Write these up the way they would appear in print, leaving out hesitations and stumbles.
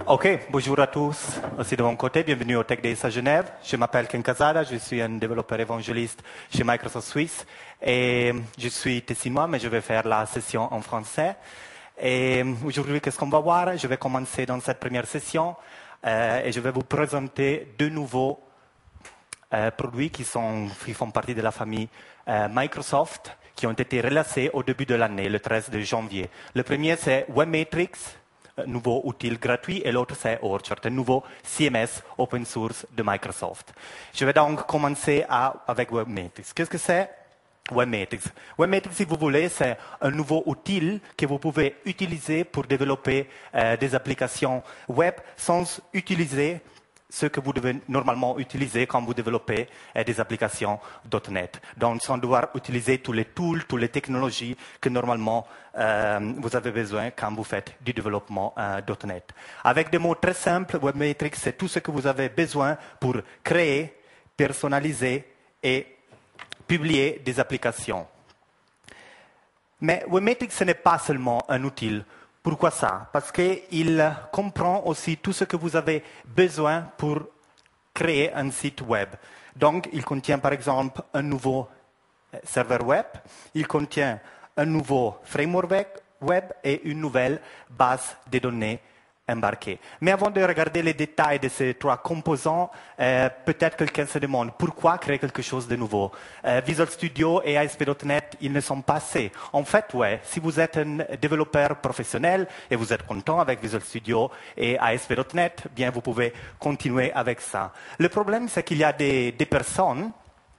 Ok, bonjour à tous, aussi de mon côté, bienvenue au Tech Days à Genève. Je m'appelle Ken Casada, je suis un développeur évangéliste chez Microsoft Suisse et je suis tessinois, mais je vais faire la session en français. Et aujourd'hui, qu'est-ce qu'on va voir? Je vais commencer dans cette première session et je vais vous présenter deux nouveaux produits qui font partie de la famille Microsoft, qui ont été relancés au début de l'année, le 13 de janvier. Le premier, c'est Webmetrics, nouveau outil gratuit, et l'autre, c'est Orchard, un nouveau CMS open source de Microsoft. Je vais donc commencer avec Webmetrics. Qu'est-ce que c'est Webmetrics? Webmetrics, si vous voulez, c'est un nouveau outil que vous pouvez utiliser pour développer des applications web sans utiliser ce que vous devez normalement utiliser quand vous développez des applications .NET. Donc, sans devoir utiliser tous les tools, toutes les technologies que normalement vous avez besoin quand vous faites du développement .NET. Avec des mots très simples, Webmetrics, c'est tout ce que vous avez besoin pour créer, personnaliser et publier des applications. Mais Webmetrics, ce n'est pas seulement un outil. Pourquoi ça? Parce qu'il comprend aussi tout ce que vous avez besoin pour créer un site web. Donc, il contient par exemple un nouveau serveur web, il contient un nouveau framework web et une nouvelle base de données embarquée. Mais avant de regarder les détails de ces trois composants, peut-être quelqu'un se demande pourquoi créer quelque chose de nouveau. Visual Studio et ASP.NET, ils ne sont pas assez. En fait, ouais, si vous êtes un développeur professionnel et vous êtes content avec Visual Studio et ASP.NET, bien vous pouvez continuer avec ça. Le problème, c'est qu'il y a des personnes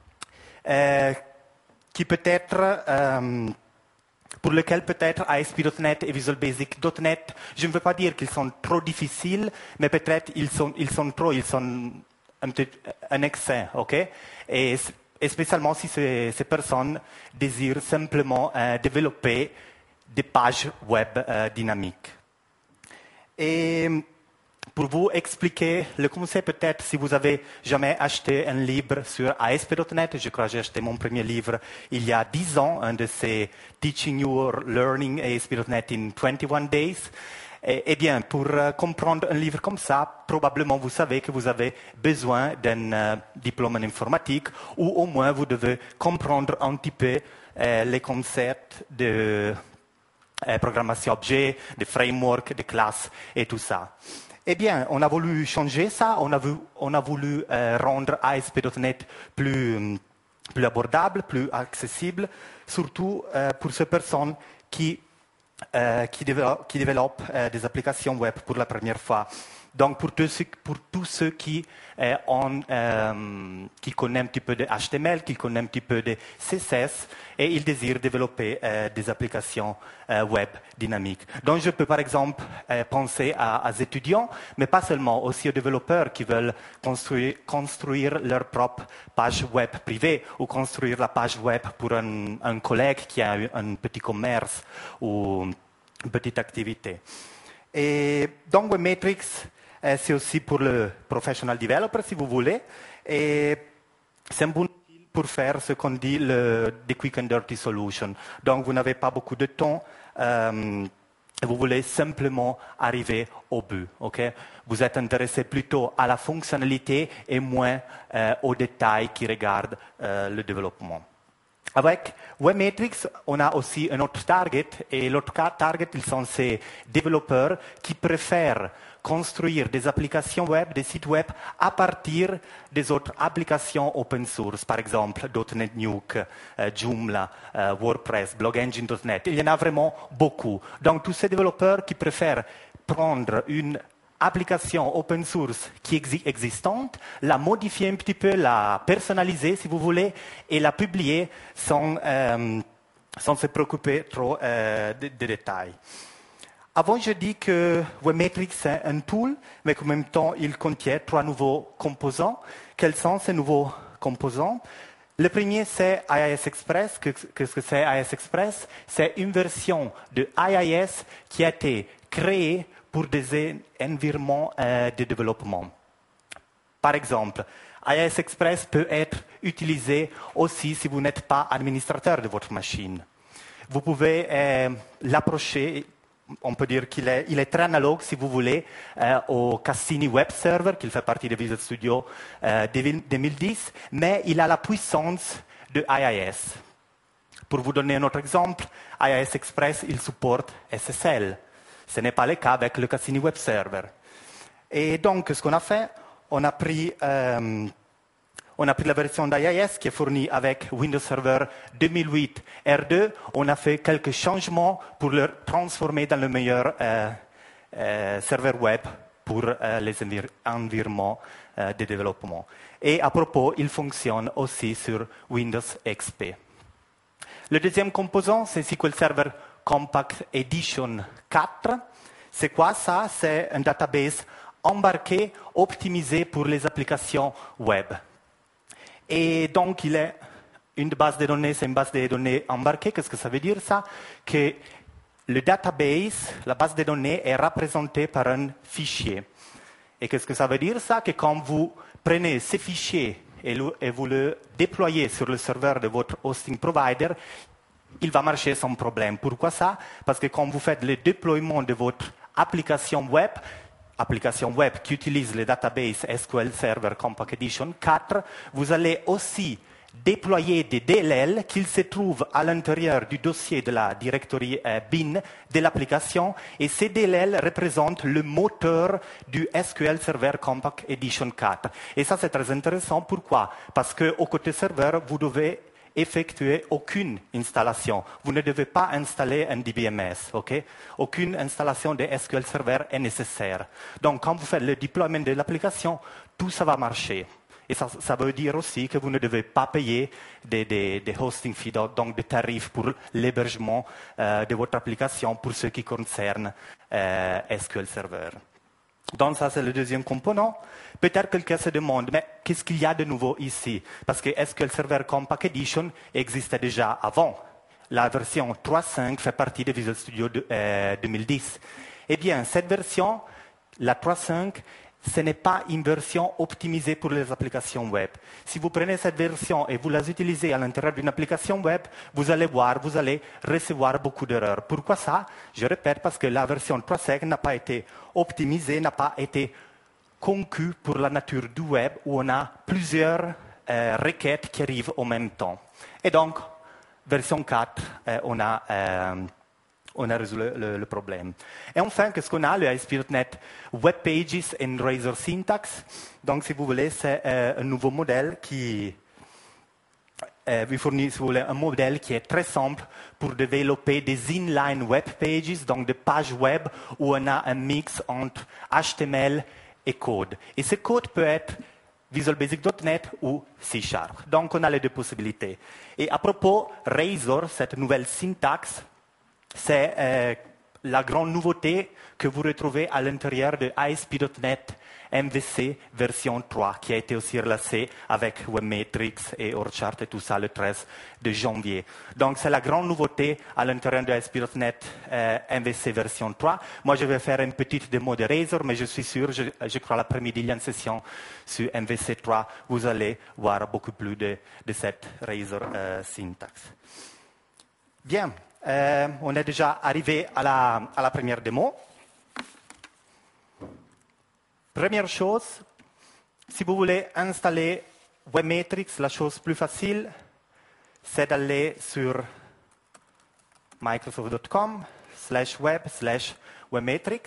qui peut-être pour lesquels peut-être ASP.NET et Visual Basic.NET, je ne veux pas dire qu'ils sont trop difficiles, mais peut-être ils sont un excès, ok? Et spécialement si ces personnes désirent simplement développer des pages web dynamiques. Et pour vous expliquer le concept, peut-être si vous avez jamais acheté un livre sur ASP.NET, je crois que j'ai acheté mon premier livre il y a 10 ans, un de ces Teaching You Learning ASP.NET in 21 Days. Eh bien, pour comprendre un livre comme ça, probablement vous savez que vous avez besoin d'un diplôme en informatique ou au moins vous devez comprendre un petit peu les concepts de programmation objet, de framework, de classes et tout ça. Eh bien, on a voulu changer ça, on a voulu rendre ASP.NET plus abordable, plus accessible, surtout pour ces personnes qui développent des applications web pour la première fois. Donc, pour tous ceux qui connaissent un petit peu de HTML, qui connaissent un petit peu de CSS, et ils désirent développer des applications web dynamiques. Donc, je peux par exemple penser aux étudiants, mais pas seulement, aussi aux développeurs qui veulent construire leur propre page web privée ou construire la page web pour un collègue qui a un petit commerce ou une petite activité. Et donc, Webmetrics, c'est aussi pour le professional developer, si vous voulez. Et c'est un bon outil pour faire ce qu'on dit des quick and dirty solutions. Donc, vous n'avez pas beaucoup de temps. Vous voulez simplement arriver au but. Okay? Vous êtes intéressé plutôt à la fonctionnalité et moins aux détails qui regardent le développement. Avec Webmetrics, on a aussi un autre target, et l'autre target, ils sont ces développeurs qui préfèrent construire des applications web, des sites web, à partir des autres applications open source, par exemple .NET Nuke, Joomla, WordPress, BlogEngine.net. Il y en a vraiment beaucoup. Donc, tous ces développeurs qui préfèrent prendre une application open source qui est existante, la modifier un petit peu, la personnaliser si vous voulez, et la publier sans se préoccuper trop des détails. Avant, je dis que Webmetrics c'est un tool, mais qu'en même temps, il contient trois nouveaux composants. Quels sont ces nouveaux composants? Le premier, c'est IIS Express. Qu'est-ce que c'est IIS Express? C'est une version de IIS qui a été créée pour des environnements de développement. Par exemple, IIS Express peut être utilisé aussi si vous n'êtes pas administrateur de votre machine. Vous pouvez l'approcher on peut dire qu'il est très analogue, si vous voulez, au Cassini Web Server, qui fait partie de Visual Studio 2010, mais il a la puissance de IIS. Pour vous donner un autre exemple, IIS Express, il supporte SSL. Ce n'est pas le cas avec le Cassini Web Server. Et donc, ce qu'on a fait, on a pris la version d'IIS qui est fournie avec Windows Server 2008 R2. On a fait quelques changements pour le transformer dans le meilleur serveur web pour les environnements de développement. Et à propos, il fonctionne aussi sur Windows XP. Le deuxième composant, c'est SQL Server Compact Edition 4. C'est quoi ça? C'est un database embarqué, optimisé pour les applications web. Et donc, il est une base de données, c'est une base de données embarquée. Qu'est-ce que ça veut dire ça? Que le database, la base de données, est représentée par un fichier. Et qu'est-ce que ça veut dire ça? Que quand vous prenez ces fichiers et vous le déployez sur le serveur de votre hosting provider, il va marcher sans problème. Pourquoi ça? Parce que quand vous faites le déploiement de votre application web qui utilise le database SQL Server Compact Edition 4, vous allez aussi déployer des DLL qui se trouvent à l'intérieur du dossier de la directory bin de l'application, et ces DLL représentent le moteur du SQL Server Compact Edition 4. Et ça, c'est très intéressant. Pourquoi? Parce qu'au côté serveur, vous devez effectuer aucune installation. Vous ne devez pas installer un DBMS. Okay? Aucune installation de SQL Server est nécessaire. Donc, quand vous faites le deployment de l'application, tout ça va marcher. Et ça veut dire aussi que vous ne devez pas payer des hosting fees, donc des tarifs pour l'hébergement de votre application pour ce qui concerne SQL Server. Donc ça, c'est le deuxième composant. Peut-être quelqu'un se demande, mais qu'est-ce qu'il y a de nouveau ici? Parce que SQL Server Compact Edition existait déjà avant. La version 3.5 fait partie de Visual Studio 2010. Eh bien, cette version, la 3.5, ce n'est pas une version optimisée pour les applications web. Si vous prenez cette version et vous la utilisez à l'intérieur d'une application web, vous allez recevoir beaucoup d'erreurs. Pourquoi ça? Je répète, parce que la version 3.5 n'a pas été optimisée, n'a pas été conçue pour la nature du web où on a plusieurs requêtes qui arrivent en même temps. Et donc, version 4, on a résolu le problème. Et enfin, qu'est-ce qu'on a? Le ASP.NET Web Pages and Razor Syntax. Donc, si vous voulez, c'est un nouveau modèle qui vous fournit, si vous voulez, un modèle qui est très simple pour développer des inline web pages, donc des pages web où on a un mix entre HTML et code. Et ce code peut être Visual Basic.NET ou C#. Donc, on a les deux possibilités. Et à propos, Razor, cette nouvelle syntaxe, c'est la grande nouveauté que vous retrouvez à l'intérieur de ASP.NET MVC version 3, qui a été aussi relancée avec Webmetrics et Orchart et tout ça le 13 de janvier. Donc, c'est la grande nouveauté à l'intérieur de ASP.NET MVC version 3. Moi, je vais faire une petite démo de Razor, mais je suis sûr, je crois l'après-midi, il y a une session sur MVC 3. Vous allez voir beaucoup plus de cette Razor syntaxe. Bien. On est déjà arrivé à la première démo. Première chose, si vous voulez installer Webmetrics, la chose plus facile, c'est d'aller sur microsoft.com/web/webmetrics.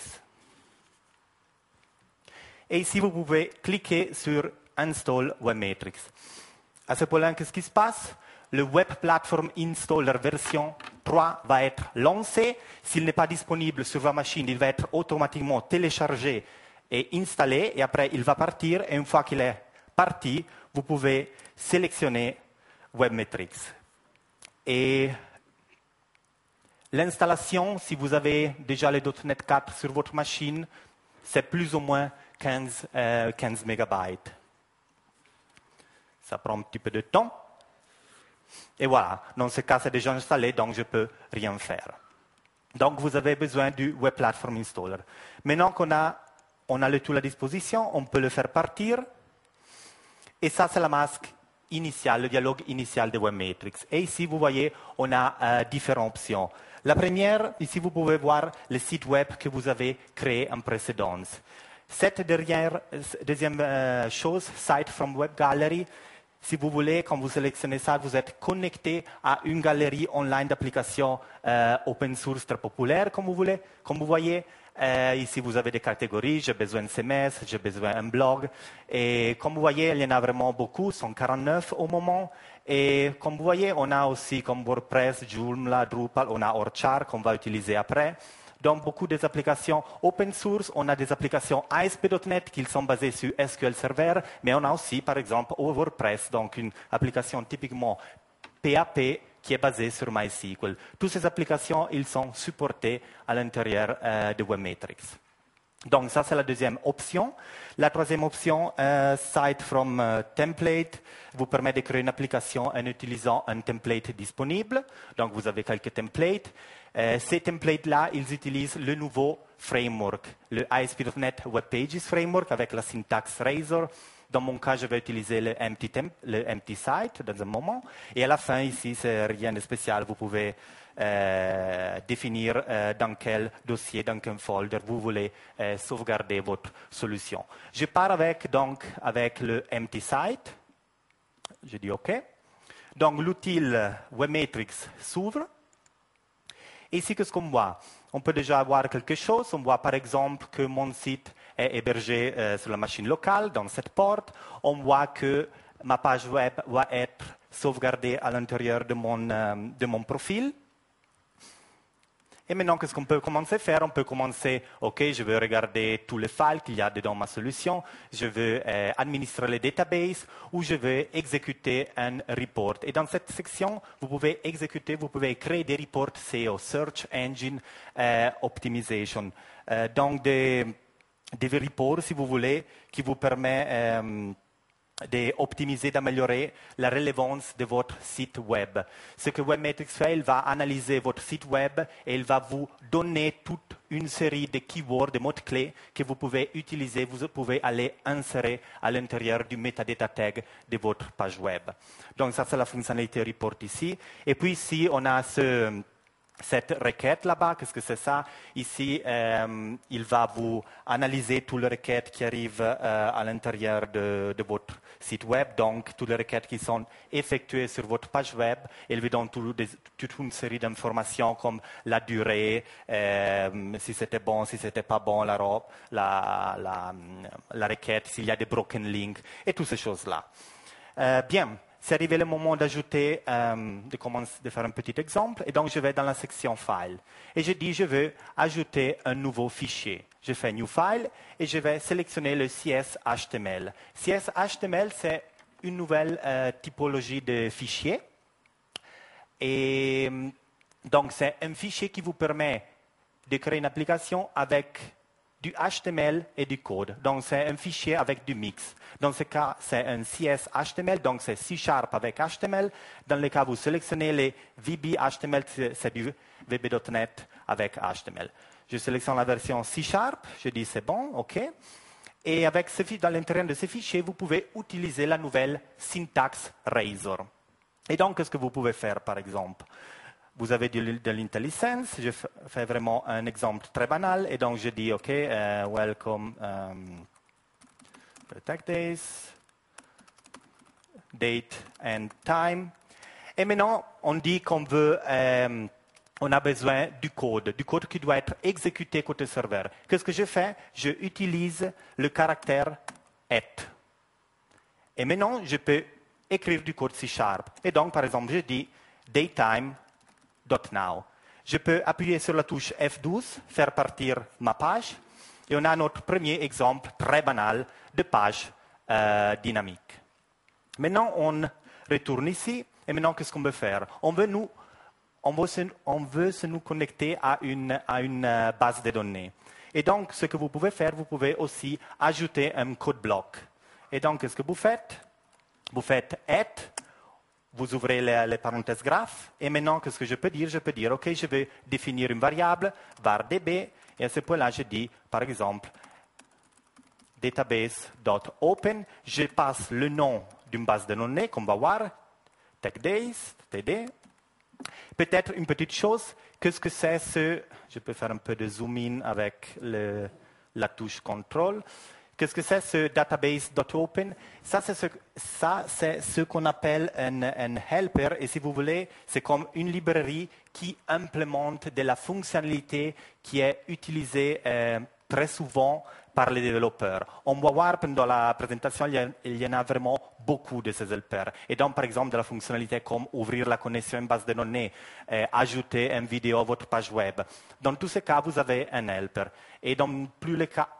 Et ici, vous pouvez cliquer sur Install Webmetrics. À ce point-là, qu'est-ce qui se passe? Le Web Platform Installer version 3 va être lancé. S'il n'est pas disponible sur votre machine, il va être automatiquement téléchargé et installé. Et après, il va partir. Et une fois qu'il est parti, vous pouvez sélectionner Webmetrics. Et l'installation, si vous avez déjà les .NET 4 sur votre machine, c'est plus ou moins 15 mégabytes. Ça prend un petit peu de temps. Et voilà, dans ce cas, c'est déjà installé, donc je ne peux rien faire. Donc, vous avez besoin du Web Platform Installer. Maintenant qu'on a le tool à disposition, on peut le faire partir. Et ça, c'est la masque initial, le dialogue initial de Webmetrics. Et ici, vous voyez, on a différentes options. La première, ici, vous pouvez voir le site web que vous avez créé en précédence. Cette deuxième chose, Site from Web Gallery, si vous voulez, quand vous sélectionnez ça, vous êtes connecté à une galerie online d'applications open source très populaire, comme vous voyez. Ici, vous avez des catégories, j'ai besoin de CMS, j'ai besoin d'un blog. Et comme vous voyez, il y en a vraiment beaucoup, 149 au moment. Et comme vous voyez, on a aussi comme WordPress, Joomla, Drupal, on a Orchard qu'on va utiliser après. Donc, beaucoup des applications open source, on a des applications ASP.NET qui sont basées sur SQL Server, mais on a aussi, par exemple, WordPress, donc une application typiquement PHP qui est basée sur MySQL. Toutes ces applications, ils sont supportées à l'intérieur de Webmetrics. Donc, ça, c'est la deuxième option. La troisième option, Site from Template, vous permet de créer une application en utilisant un template disponible. Donc, vous avez quelques templates. Ces templates-là, ils utilisent le nouveau framework, le ASP.NET Web Pages Framework avec la syntaxe Razor. Dans mon cas, je vais utiliser le empty site dans un moment. Et à la fin, ici, c'est rien de spécial. Vous pouvez définir dans quel dossier, dans quel folder vous voulez sauvegarder votre solution. Je pars donc avec le empty site. Je dis OK. Donc, l'outil Webmetrics s'ouvre. Et ici, qu'est-ce qu'on voit? On peut déjà voir quelque chose. On voit par exemple que mon site est hébergé sur la machine locale, dans cette porte. On voit que ma page web va être sauvegardée à l'intérieur de mon profil. Et maintenant, qu'est-ce qu'on peut commencer à faire? On peut commencer, OK, je veux regarder tous les files qu'il y a dedans ma solution, je veux administrer les databases ou je veux exécuter un report. Et dans cette section, vous pouvez créer des reports SEO, Search Engine Optimization. Donc, des reports, si vous voulez, qui vous permettent d'optimiser, d'améliorer la relevance de votre site web. Ce que Webmetrics fait, il va analyser votre site web et il va vous donner toute une série de keywords, de mots-clés que vous pouvez utiliser, vous pouvez aller insérer à l'intérieur du metadata tag de votre page web. Donc ça, c'est la fonctionnalité report ici. Et puis ici, on a cette requête là-bas, qu'est-ce que c'est ça? Ici, il va vous analyser toutes les requêtes qui arrivent à l'intérieur de votre site web, donc toutes les requêtes qui sont effectuées sur votre page web. Il vous donne toute une série d'informations comme la durée, si c'était bon, si c'était pas bon, la requête, s'il y a des broken links et toutes ces choses-là. Bien. C'est arrivé le moment d'ajouter, de faire un petit exemple. Et donc, je vais dans la section File. Et je dis, je veux ajouter un nouveau fichier. Je fais New File et je vais sélectionner le CSHTML. CSHTML, c'est une nouvelle typologie de fichier. Et donc, c'est un fichier qui vous permet de créer une application avec du HTML et du code. Donc, c'est un fichier avec du mix. Dans ce cas, c'est un CSHTML, donc c'est C# avec HTML. Dans le cas où vous sélectionnez les VB HTML, c'est du VB.NET avec HTML. Je sélectionne la version C#, je dis c'est bon, OK. Et avec dans l'intérieur de ce fichier, vous pouvez utiliser la nouvelle syntaxe Razor. Et donc, qu'est-ce que vous pouvez faire, par exemple? Vous avez de l'IntelliSense, je fais vraiment un exemple très banal, et donc je dis, OK, welcome, protect days, date and time. Et maintenant, on dit qu'on veut, on a besoin du code qui doit être exécuté côté serveur. Qu'est-ce que je fais? Je utilise le caractère et. Et maintenant, je peux écrire du code C#. Et donc, par exemple, je dis datetime.now. Je peux appuyer sur la touche F12, faire partir ma page, et on a notre premier exemple très banal de page dynamique. Maintenant, on retourne ici, et maintenant, qu'est-ce qu'on veut faire? On veut se nous connecter à une base de données. Et donc, ce que vous pouvez faire, vous pouvez aussi ajouter un code bloc. Et donc, qu'est-ce que vous faites? Vous faites add, vous ouvrez les parenthèses graphes, et maintenant, qu'est-ce que je peux dire? Je peux dire, OK, je vais définir une variable, var db, et à ce point-là, je dis, par exemple, database.open, je passe le nom d'une base de données qu'on va voir, TechDays, TD. Peut-être une petite chose, qu'est-ce que c'est ce, je peux faire un peu de zoom in avec la touche contrôle. Qu'est-ce que c'est ce database.open? Ça, c'est ce qu'on appelle un helper. Et si vous voulez, c'est comme une librairie qui implémente de la fonctionnalité qui est utilisée très souvent par les développeurs. On va voir pendant la présentation, il y en a vraiment beaucoup de ces helpers. Et donc, par exemple, de la fonctionnalité comme ouvrir la connexion en base de données, ajouter une vidéo à votre page web. Dans tous ces cas, vous avez un helper. Et dans plus les cas,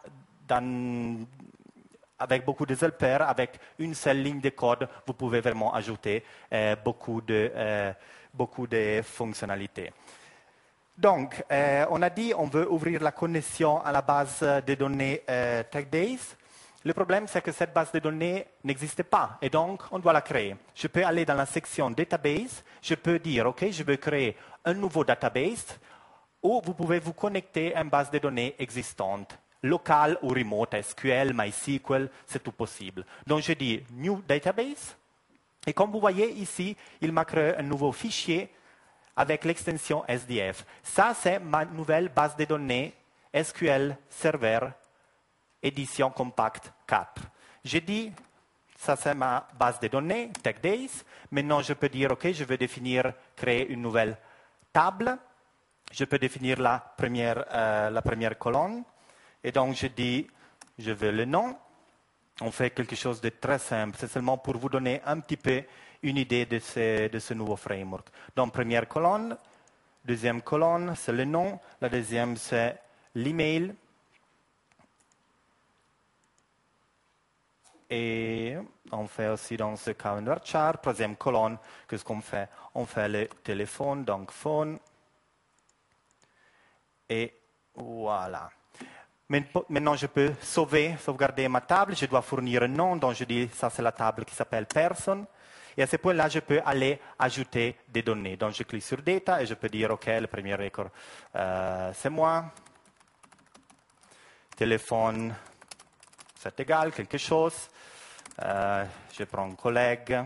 avec beaucoup de helpers, avec une seule ligne de code, vous pouvez vraiment ajouter beaucoup de fonctionnalités. Donc, on a dit on veut ouvrir la connexion à la base de données TechDays. Le problème, c'est que cette base de données n'existe pas et donc on doit la créer. Je peux aller dans la section Database, je peux dire, OK, je veux créer un nouveau database ou vous pouvez vous connecter à une base de données existante, locale ou remote, SQL, MySQL, c'est tout possible. Donc, je dis New Database et comme vous voyez ici, il m'a créé un nouveau fichier avec l'extension SDF. Ça, c'est ma nouvelle base de données SQL Server édition Compact 4. J'ai dit, ça c'est ma base de données, TechDays. Maintenant, je peux dire, OK, je veux créer une nouvelle table. Je peux définir la première colonne. Et donc, je dis, je veux le nom. On fait quelque chose de très simple. C'est seulement pour vous donner un petit peu une idée de ce nouveau framework. Donc, première colonne, deuxième colonne, c'est le nom. La deuxième, c'est l'email. Et on fait aussi dans ce cas un varchar. Troisième colonne, qu'est-ce qu'on fait? On fait le téléphone, donc phone. Et voilà. Maintenant, je peux sauvegarder ma table. Je dois fournir un nom, donc je dis, ça c'est la table qui s'appelle person. Et à ce point-là, je peux aller ajouter des données. Donc, je clique sur Data et je peux dire, OK, le premier record, c'est moi. Téléphone, c'est égal, quelque chose. Je prends un collègue.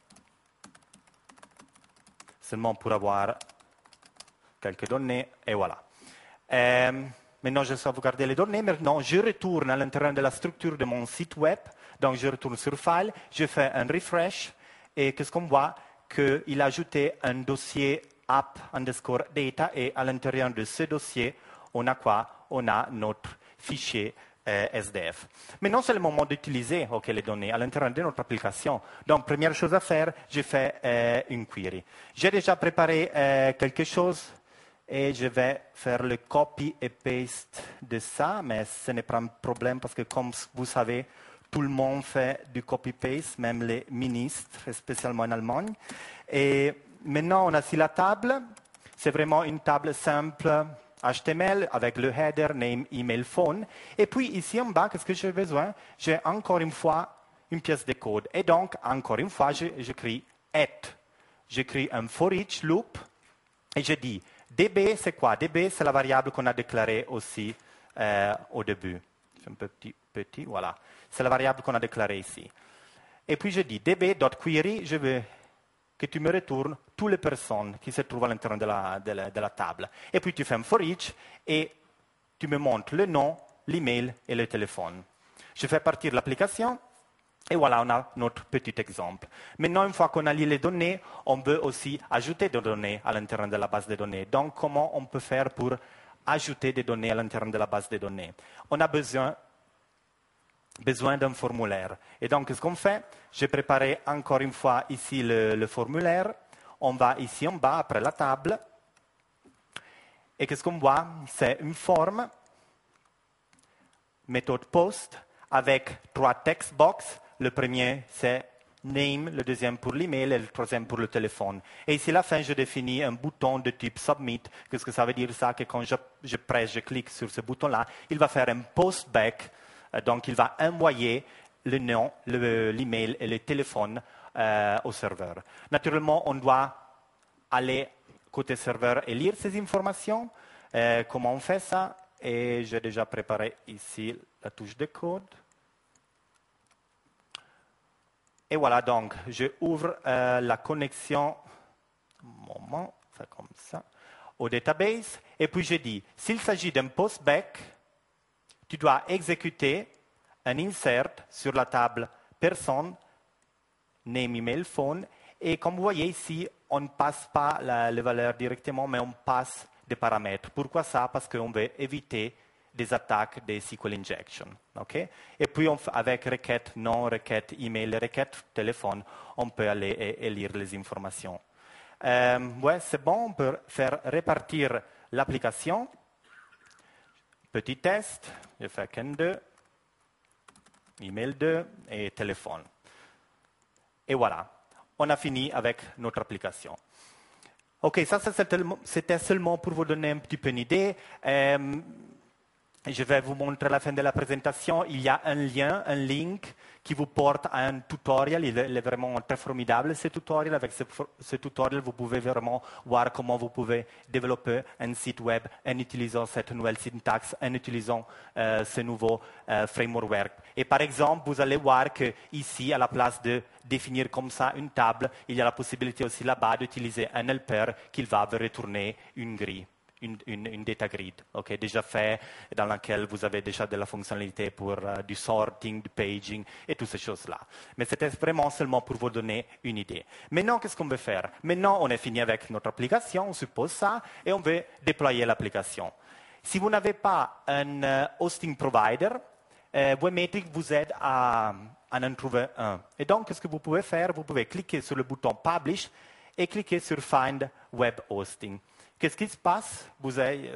Seulement pour avoir quelques données. Et voilà. Maintenant, je sauvegarde les données. Maintenant, je retourne à l'intérieur de la structure de mon site web. Donc, je retourne sur File. Je fais un refresh. Et qu'est-ce qu'on voit? Qu'il a ajouté un dossier app_data et à l'intérieur de ce dossier, on a quoi? On a notre fichier SDF. Maintenant, c'est le moment d'utiliser les données à l'intérieur de notre application. Donc, première chose à faire, je fais une query. J'ai déjà préparé quelque chose et je vais faire le copy et paste de ça, mais ce n'est pas un problème parce que comme vous savez, tout le monde fait du copy-paste, même les ministres, spécialement en Allemagne. Et maintenant, on a ici la table. C'est vraiment une table simple HTML avec le header, name, email, phone. Et puis ici en bas, qu'est-ce que j'ai besoin? J'ai encore une fois une pièce de code. Et donc, encore une fois, j'écris at. J'écris un for each loop et je dis db, c'est quoi? db, c'est la variable qu'on a déclarée aussi au début. C'est un peu petit, voilà. C'est la variable qu'on a déclarée ici. Et puis je dis db.query, je veux que tu me retournes toutes les personnes qui se trouvent à l'intérieur de la table. Et puis tu fais un for each et tu me montres le nom, l'email et le téléphone. Je fais partir l'application et voilà, on a notre petit exemple. Maintenant, une fois qu'on a lié les données, on veut aussi ajouter des données à l'intérieur de la base de données. Donc, comment on peut faire pour ajouter des données à l'intérieur de la base de données? On a besoin d'un formulaire. Et donc, ce qu'on fait, j'ai préparé encore une fois ici le formulaire. On va ici en bas, après la table. Et qu'est-ce qu'on voit? C'est une forme, méthode post, avec 3 text box. Le premier, c'est name, le deuxième pour l'email et le troisième pour le téléphone. Et ici, à la fin, je définis un bouton de type submit. Qu'est-ce que ça veut dire ça? Que quand je clique sur ce bouton-là, il va faire un post back. Donc, il va envoyer le nom, l'email et le téléphone au serveur. Naturellement, on doit aller côté serveur et lire ces informations. Comment on fait ça? Et j'ai déjà préparé ici la touche de code. Et voilà, donc, je ouvre la connexion, un moment, c'est comme ça, au database, et puis je dis, s'il s'agit d'un postback, tu dois exécuter un insert sur la table personne, name, email, phone, et comme vous voyez ici, on ne passe pas les valeurs directement, mais on passe des paramètres. Pourquoi ça? Parce qu'on veut éviter des attaques des SQL injection. Okay? Et puis, avec requête non, requête email, requête téléphone, on peut aller et lire les informations. Ouais, c'est bon, on peut faire répartir l'application. Petit test, je fais qu'un 2, email 2 et téléphone. Et voilà, on a fini avec notre application. OK, ça c'était seulement pour vous donner un petit peu une idée. Je vais vous montrer à la fin de la présentation. Il y a un lien, un link qui vous porte à un tutoriel. Il est vraiment très formidable, ce tutoriel. Avec ce tutoriel, vous pouvez vraiment voir comment vous pouvez développer un site web en utilisant cette nouvelle syntaxe, en utilisant ce nouveau framework. Et par exemple, vous allez voir qu'ici, à la place de définir comme ça une table, il y a la possibilité aussi là-bas d'utiliser un helper qui va vous retourner une grille. Une data grid, okay, déjà fait, dans laquelle vous avez déjà de la fonctionnalité pour du sorting, du paging et toutes ces choses-là. Mais c'était vraiment seulement pour vous donner une idée. Maintenant, qu'est-ce qu'on veut faire? Maintenant, on est fini avec notre application, on suppose ça, et on veut déployer l'application. Si vous n'avez pas un hosting provider, Webmetrics vous aide à en trouver un. Et donc, qu'est-ce que vous pouvez faire? Vous pouvez cliquer sur le bouton Publish et cliquer sur Find Web Hosting. Qu'est-ce qui se passe? Vous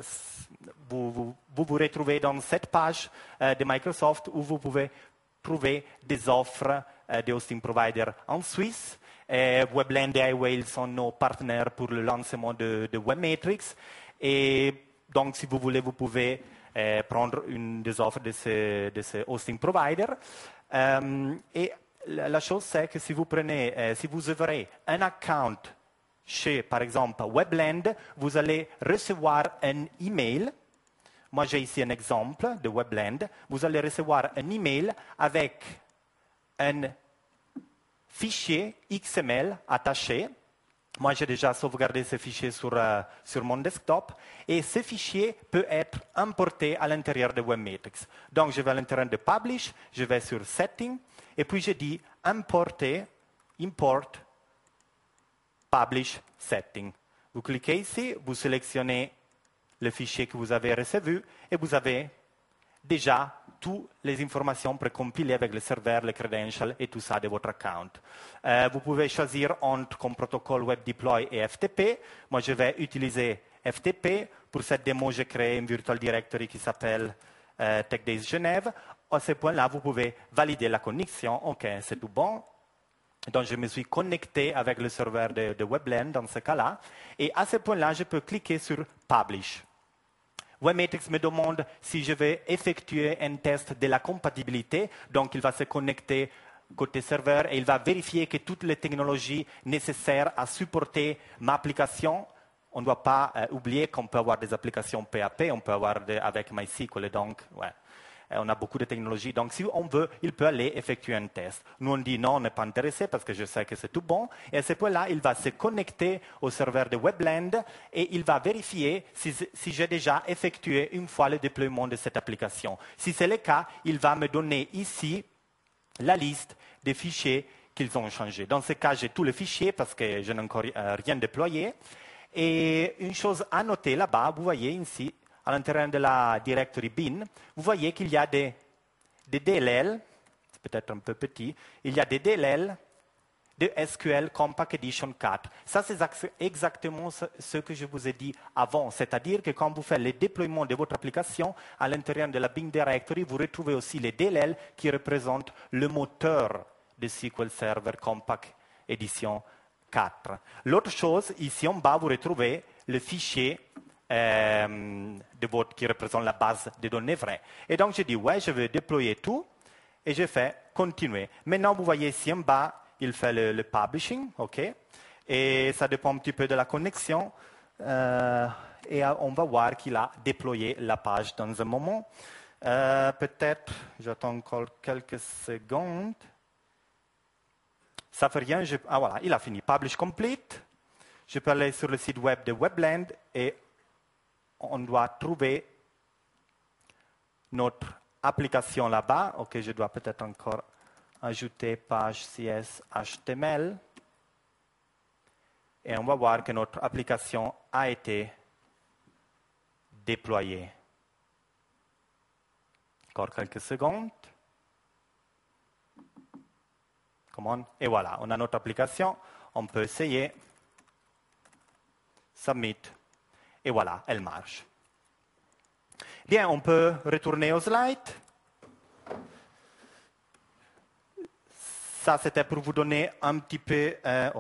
vous retrouvez dans cette page de Microsoft où vous pouvez trouver des offres de hosting providers en Suisse. Webland et iWhale sont nos partenaires pour le lancement de Webmetrics. Et donc, si vous voulez, vous pouvez prendre une des offres de ce hosting provider. Et la chose, c'est que si vous ouvrez un account chez, par exemple, Webland, vous allez recevoir un email. Moi, j'ai ici un exemple de Webland. Vous allez recevoir un email avec un fichier XML attaché. Moi, j'ai déjà sauvegardé ce fichier sur mon desktop. Et ce fichier peut être importé à l'intérieur de Webmetrics. Donc, je vais à l'intérieur de Publish, je vais sur Setting, et puis je dis importer, import, Publish Setting. Vous cliquez ici, vous sélectionnez le fichier que vous avez reçu et vous avez déjà toutes les informations précompilées avec le serveur, les credentials et tout ça de votre account. Vous pouvez choisir entre comme protocole Web Deploy et FTP. Moi, je vais utiliser FTP. Pour cette démo, j'ai créé une virtual directory qui s'appelle Tech Days Genève. À ce point-là, vous pouvez valider la connexion. OK, c'est tout bon. Donc, je me suis connecté avec le serveur de Webland dans ce cas-là. Et à ce point-là, je peux cliquer sur Publish. Webmetrics me demande si je vais effectuer un test de la compatibilité. Donc, il va se connecter côté serveur et il va vérifier que toutes les technologies nécessaires à supporter ma application. On ne doit pas oublier qu'on peut avoir des applications PHP, on peut avoir avec MySQL. Donc, ouais. On a beaucoup de technologies. Donc, si on veut, il peut aller effectuer un test. Nous, on dit non, on n'est pas intéressé parce que je sais que c'est tout bon. Et à ce point-là, il va se connecter au serveur de Webland et il va vérifier si j'ai déjà effectué une fois le déploiement de cette application. Si c'est le cas, il va me donner ici la liste des fichiers qu'ils ont changés. Dans ce cas, j'ai tous les fichiers parce que je n'ai encore rien déployé. Et une chose à noter là-bas, vous voyez ici, à l'intérieur de la directory bin, vous voyez qu'il y a des DLL, c'est peut-être un peu petit, il y a des DLL de SQL Compact Edition 4. Ça, c'est exactement ce que je vous ai dit avant, c'est-à-dire que quand vous faites le déploiement de votre application, à l'intérieur de la bin directory, vous retrouvez aussi les DLL qui représentent le moteur de SQL Server Compact Edition 4. L'autre chose, ici en bas, vous retrouvez le fichier qui représente la base de données vraies. Et donc, je dis, ouais, je vais déployer tout, et je fais continuer. Maintenant, vous voyez ici en bas, il fait le publishing, OK, et ça dépend un petit peu de la connexion, et on va voir qu'il a déployé la page dans un moment. Peut-être, j'attends encore quelques secondes. Ça fait rien. Ah voilà, il a fini. Publish complete. Je peux aller sur le site web de Webland et on doit trouver notre application là-bas. OK, je dois peut-être encore ajouter page CS HTML. Et on va voir que notre application a été déployée. Encore quelques secondes. Et voilà, on a notre application. On peut essayer. Submit. Et voilà, elle marche. Bien, on peut retourner aux slides. Ça, c'était pour vous donner un petit peu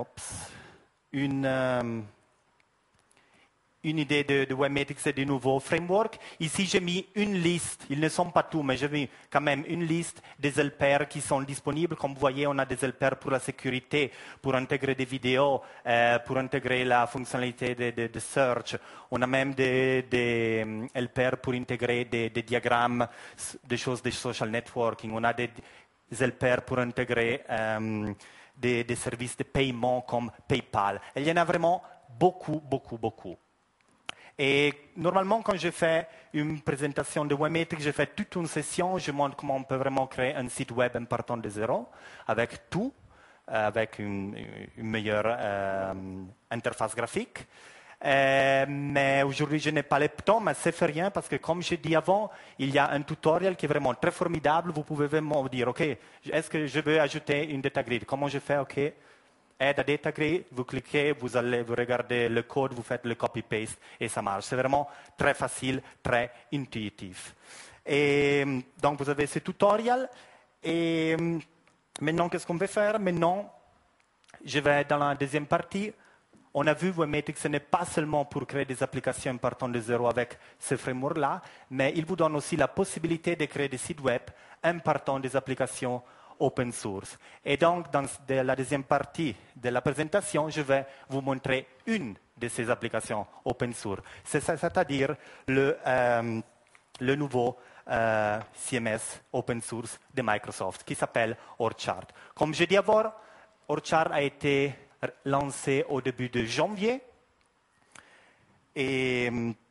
une idée de Webmetrics et du nouveau framework. Ici, j'ai mis une liste. Ils ne sont pas tous, mais j'ai mis quand même une liste des helpers qui sont disponibles. Comme vous voyez, on a des helpers pour la sécurité, pour intégrer des vidéos, pour intégrer la fonctionnalité de search. On a même des helpers pour intégrer des diagrammes, des choses de social networking. On a des helpers pour intégrer des services de paiement comme PayPal. Il y en a vraiment beaucoup, beaucoup, beaucoup. Et normalement, quand je fais une présentation de Webmetrics, je fais toute une session, je montre comment on peut vraiment créer un site web en partant de zéro, avec tout, avec une meilleure interface graphique. Mais aujourd'hui, je n'ai pas le temps, mais ça ne fait rien parce que, comme j'ai dit avant, il y a un tutoriel qui est vraiment très formidable. Vous pouvez vraiment dire, OK, est-ce que je veux ajouter une data grid? Comment je fais? OK, add a data grid, vous cliquez, vous regardez le code, vous faites le copy-paste et ça marche. C'est vraiment très facile, très intuitif. Et donc, vous avez ce tutoriel. Et maintenant, qu'est-ce qu'on va faire? Maintenant, je vais dans la deuxième partie. On a vu Webmetrics, ce n'est pas seulement pour créer des applications partant de zéro avec ce framework-là, mais il vous donne aussi la possibilité de créer des sites web en partant des applications open source. Et donc, dans la deuxième partie de la présentation, je vais vous montrer une de ces applications open source, c'est-à-dire le nouveau CMS open source de Microsoft qui s'appelle Orchard. Comme je dis avant, Orchard a été lancé au début de janvier et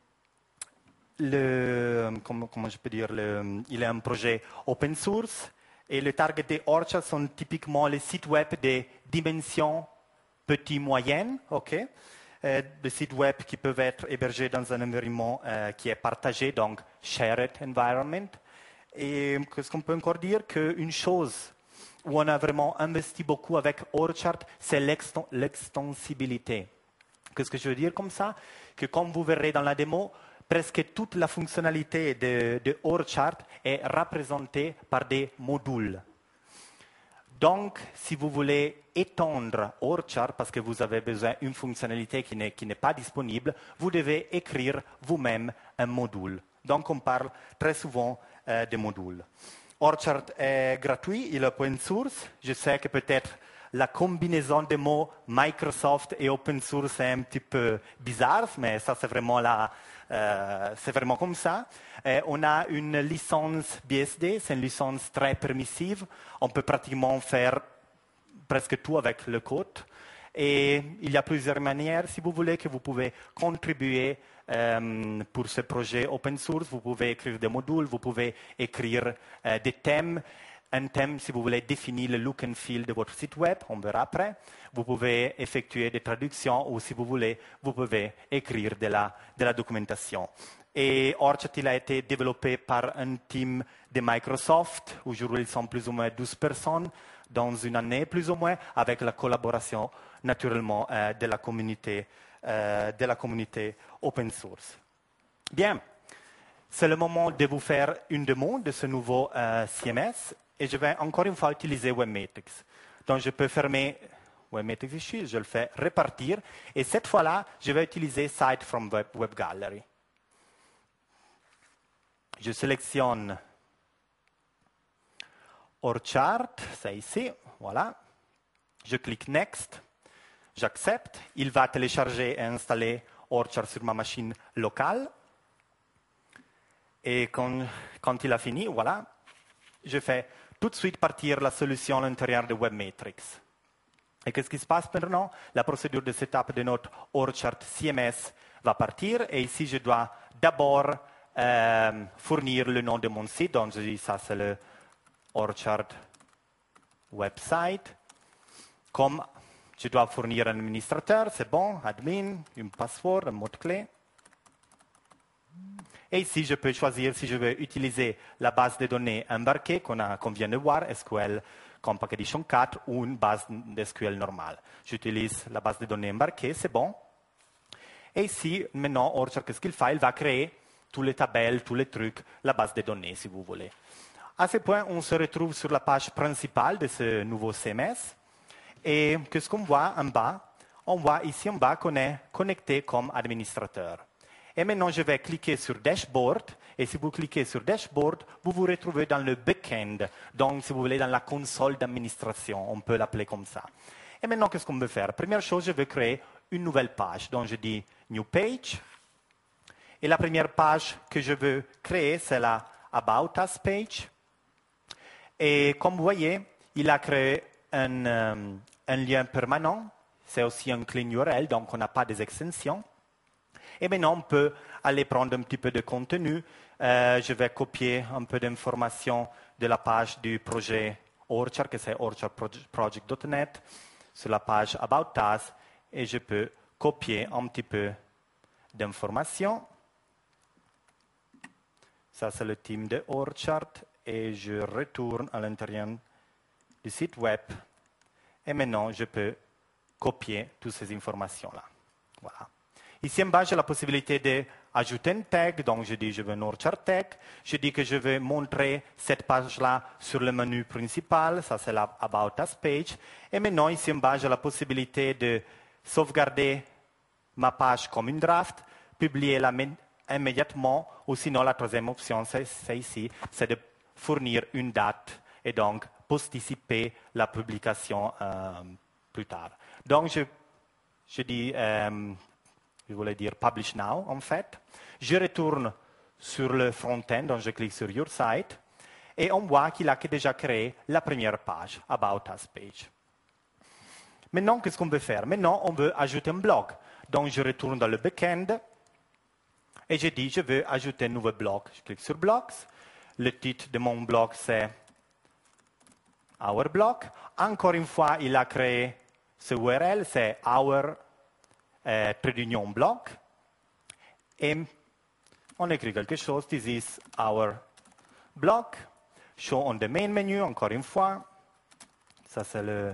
comment je peux dire, il est un projet open source. Et le target de Orchard sont typiquement les sites web de dimensions petites, moyennes, des sites web qui peuvent être hébergés dans un environnement qui est partagé, donc shared environment. Et qu'est-ce qu'on peut encore dire? Qu'une chose où on a vraiment investi beaucoup avec Orchard, c'est l'extensibilité. Qu'est-ce que je veux dire comme ça? Que comme vous verrez dans la démo, presque toute la fonctionnalité de Orchard est représentée par des modules. Donc, si vous voulez étendre Orchard, parce que vous avez besoin d'une fonctionnalité qui n'est pas disponible, vous devez écrire vous-même un module. Donc, on parle très souvent de modules. Orchard est gratuit, il est open source. Je sais que peut-être la combinaison des mots Microsoft et open source est un petit peu bizarre, mais ça c'est vraiment c'est vraiment comme ça. On a une licence BSD, c'est une licence très permissive. On peut pratiquement faire presque tout avec le code. Et il y a plusieurs manières, si vous voulez, que vous pouvez contribuer pour ce projet open source. Vous pouvez écrire des modules, vous pouvez écrire des thèmes. Un thème, si vous voulez définir le look and feel de votre site web, on verra après. Vous pouvez effectuer des traductions ou, si vous voulez, vous pouvez écrire de la documentation. Et Orchard, il a été développé par un team de Microsoft. Aujourd'hui, ils sont plus ou moins 12 personnes dans une année, plus ou moins, avec la collaboration, naturellement, de la communauté open source. Bien, c'est le moment de vous faire une démo de ce nouveau CMS. Et je vais encore une fois utiliser Webmetrics. Donc, je peux fermer Webmetrics ici, je le fais repartir. Et cette fois-là, je vais utiliser Site from Web Gallery. Je sélectionne Orchard, c'est ici, voilà. Je clique Next, j'accepte. Il va télécharger et installer Orchard sur ma machine locale. Et quand il a fini, voilà, je fais tout de suite partir la solution à l'intérieur de Webmetrics. Et qu'est-ce qui se passe maintenant? La procédure de setup de notre Orchard CMS va partir. Et ici, je dois d'abord fournir le nom de mon site. Donc, je dis ça, c'est le Orchard website. Comme je dois fournir un administrateur, c'est bon, admin, un password, un mot-clé. Et ici, je peux choisir si je veux utiliser la base de données embarquée qu'on vient de voir, SQL Compact Edition 4, ou une base d'SQL normale. J'utilise la base de données embarquée, c'est bon. Et ici, maintenant, Orchard, qu'est-ce qu'il fait? Il va créer toutes les tables, tous les trucs, la base de données, si vous voulez. À ce point, on se retrouve sur la page principale de ce nouveau CMS. Et qu'est-ce qu'on voit en bas? On voit ici en bas qu'on est connecté comme administrateur. Et maintenant, je vais cliquer sur Dashboard. Et si vous cliquez sur Dashboard, vous vous retrouvez dans le back-end. Donc, si vous voulez, dans la console d'administration. On peut l'appeler comme ça. Et maintenant, qu'est-ce qu'on veut faire? Première chose, je veux créer une nouvelle page. Donc, je dis New Page. Et la première page que je veux créer, c'est la About Us page. Et comme vous voyez, il a créé un lien permanent. C'est aussi un clean URL, donc on n'a pas des extensions. Et maintenant, on peut aller prendre un petit peu de contenu. Je vais copier un peu d'informations de la page du projet Orchard, que c'est orchardproject.net, sur la page About Us. Et je peux copier un petit peu d'informations. Ça, c'est le team de Orchard. Et je retourne à l'intérieur du site web. Et maintenant, je peux copier toutes ces informations-là. Voilà. Ici en bas, j'ai la possibilité d'ajouter un tag. Donc, je dis, je veux un Orchard tag. Je dis que je veux montrer cette page-là sur le menu principal. Ça, c'est la About Us page. Et maintenant, ici en bas, j'ai la possibilité de sauvegarder ma page comme une draft, publier-la immédiatement, ou sinon, la troisième option, c'est ici, c'est de fournir une date et donc posticiper la publication plus tard. Donc, je dis, je voulais dire Publish Now, en fait. Je retourne sur le front-end, donc je clique sur Your Site, et on voit qu'il a déjà créé la première page, About Us page. Maintenant, qu'est-ce qu'on veut faire? Maintenant, on veut ajouter un blog. Donc, je retourne dans le back-end, et je dis, je veux ajouter un nouveau blog. Je clique sur Blogs. Le titre de mon blog, c'est Our Blog. Encore une fois, il a créé ce URL, c'est Our blog. Et on écrit quelque chose. This is Our Blog. Show on the main menu, encore une fois. Ça, c'est le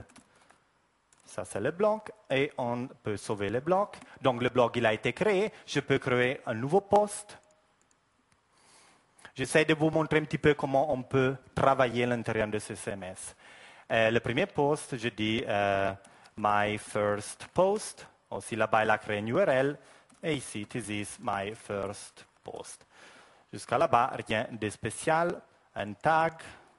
blog. Et on peut sauver le blog. Donc, le blog, il a été créé. Je peux créer un nouveau post. J'essaie de vous montrer un petit peu comment on peut travailler à l'intérieur de ce CMS. Le premier post, je dis My First Post. Aussi là-bas, il a créé une URL. Et ici, this is my first post. Jusqu'à là-bas, rien de spécial. Un tag,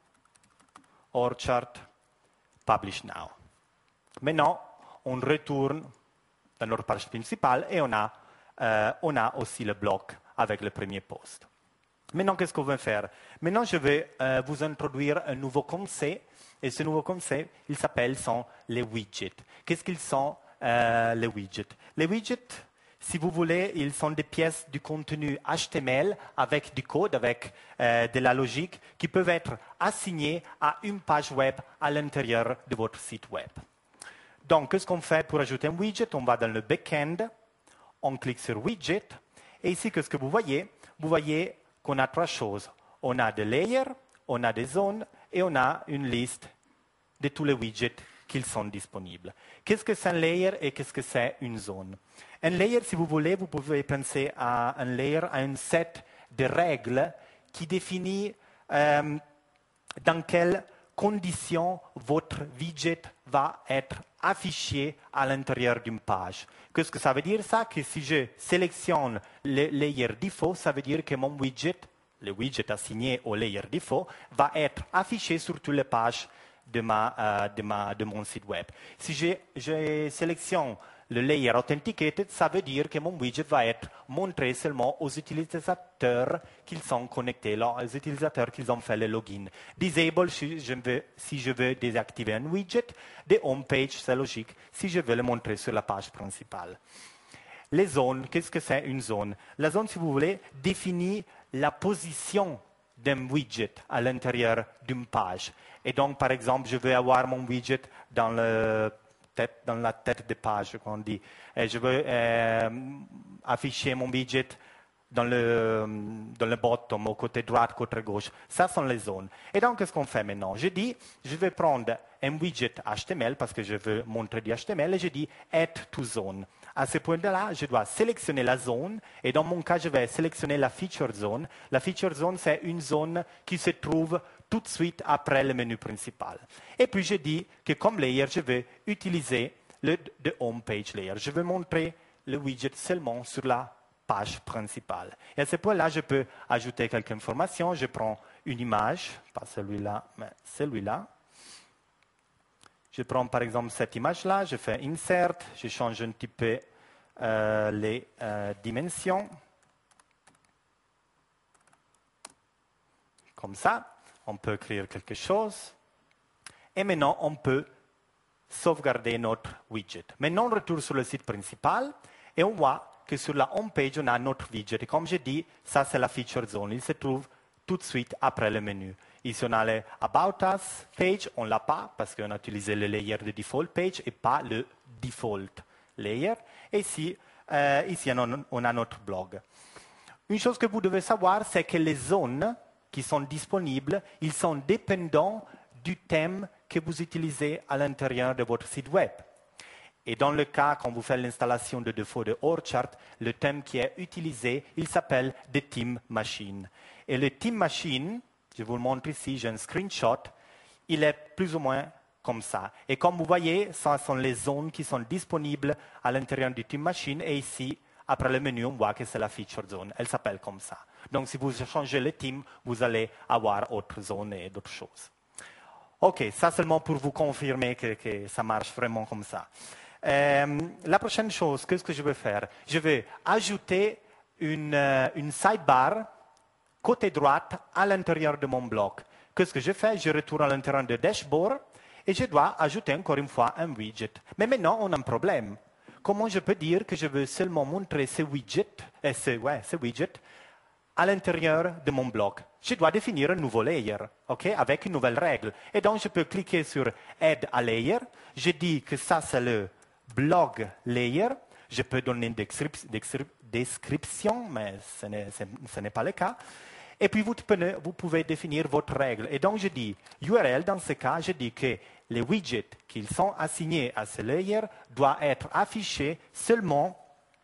Orchard, Publish Now. Maintenant, on retourne dans notre page principale et on a aussi le bloc avec le premier post. Maintenant, qu'est-ce qu'on va faire? Maintenant, je vais vous introduire un nouveau concept. Et ce nouveau concept, il s'appelle les widgets. Qu'est-ce qu'ils sont, les widgets? Les widgets, si vous voulez, ils sont des pièces du contenu HTML avec du code, avec de la logique, qui peuvent être assignées à une page web à l'intérieur de votre site web. Donc, qu'est-ce qu'on fait pour ajouter un widget? On va dans le back-end, on clique sur Widget, et ici, qu'est-ce que vous voyez? Vous voyez qu'on a trois choses. On a des layers, on a des zones, et on a une liste de tous les widgets qui sont disponibles. Qu'est-ce que c'est un layer et qu'est-ce que c'est une zone? Un layer, si vous voulez, vous pouvez penser à un layer, à un set de règles qui définit dans quelles conditions votre widget va être affiché à l'intérieur d'une page. Qu'est-ce que ça veut dire ça? Que si je sélectionne le layer default, ça veut dire que mon widget, le widget assigné au layer default, va être affiché sur toutes les pages de mon site web. Si je sélectionne le layer authenticated, ça veut dire que mon widget va être montré seulement aux utilisateurs qui sont connectés, aux utilisateurs qui ont fait le login. Disable si je veux désactiver un widget. Des home page, c'est logique, si je veux le montrer sur la page principale. Les zones, qu'est-ce que c'est une zone? La zone, si vous voulez, définit la position d'un widget à l'intérieur d'une page. Et donc, par exemple, je veux avoir mon widget dans la tête de page, comme on dit. Et je veux afficher mon widget dans le bottom, au côté droit, côté gauche. Ça sont les zones. Et donc, qu'est-ce qu'on fait maintenant? Je dis, je vais prendre un widget HTML parce que je veux montrer du HTML et je dis Add to Zone. À ce point-là, je dois sélectionner la zone et dans mon cas, je vais sélectionner la feature zone. La feature zone, c'est une zone qui se trouve tout de suite après le menu principal. Et puis, je dis que comme layer, je vais utiliser le home page layer. Je vais montrer le widget seulement sur la page principale. Et à ce point-là, je peux ajouter quelques informations. Je prends une image, pas celui-là, mais celui-là. Je prends par exemple cette image-là, je fais Insert, je change un petit peu les dimensions. Comme ça, on peut écrire quelque chose. Et maintenant, on peut sauvegarder notre widget. Maintenant, on retourne sur le site principal et on voit que sur la home page, on a notre widget. Et comme je dis, ça c'est la feature zone. Il se trouve tout de suite après le menu. Ici, on a le About Us page, on ne l'a pas parce qu'on a utilisé le layer de default page et pas le default layer. Et ici, on a notre blog. Une chose que vous devez savoir, c'est que les zones qui sont disponibles, ils sont dépendants du thème que vous utilisez à l'intérieur de votre site web. Et dans le cas, quand vous faites l'installation de défaut de Orchard, le thème qui est utilisé, il s'appelle The Theme Machine. Et le Theme Machine, je vous le montre ici, j'ai un screenshot, il est plus ou moins comme ça. Et comme vous voyez, ce sont les zones qui sont disponibles à l'intérieur du Theme Machine. Et ici, après le menu, on voit que c'est la feature zone. Elle s'appelle comme ça. Donc, si vous changez le theme, vous allez avoir autre zone et d'autres choses. OK, ça seulement pour vous confirmer que ça marche vraiment comme ça. La prochaine chose, qu'est-ce que je vais faire? Je vais ajouter une sidebar côté droite à l'intérieur de mon bloc. Qu'est-ce que je fais? Je retourne à l'intérieur de dashboard et je dois ajouter encore une fois un widget. Mais maintenant, on a un problème. Comment je peux dire que je veux seulement montrer ce widget à l'intérieur de mon bloc? Je dois définir un nouveau layer, avec une nouvelle règle. Et donc, je peux cliquer sur Add a Layer. Je dis que ça, c'est le blog layer. Je peux donner une description, mais ce n'est pas le cas. Et puis, vous pouvez définir votre règle. Et donc, je dis URL, dans ce cas, je dis que les widgets qui sont assignés à ce layer doivent être affichés seulement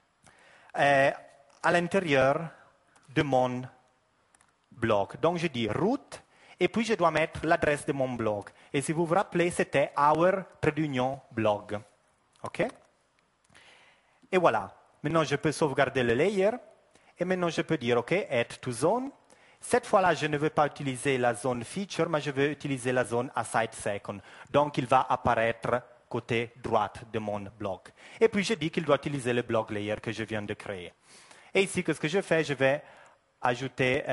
à l'intérieur de mon blog. Donc, je dis root, et puis je dois mettre l'adresse de mon blog. Et si vous vous rappelez, c'était our-blog. OK? Et voilà. Maintenant, je peux sauvegarder le layer. Et maintenant, je peux dire, OK, add to zone. Cette fois-là, je ne veux pas utiliser la zone feature, mais je veux utiliser la zone aside second. Donc, il va apparaître côté droit de mon blog. Et puis, je dis qu'il doit utiliser le blog layer que je viens de créer. Et ici, qu'est-ce que je fais? Je vais ajouter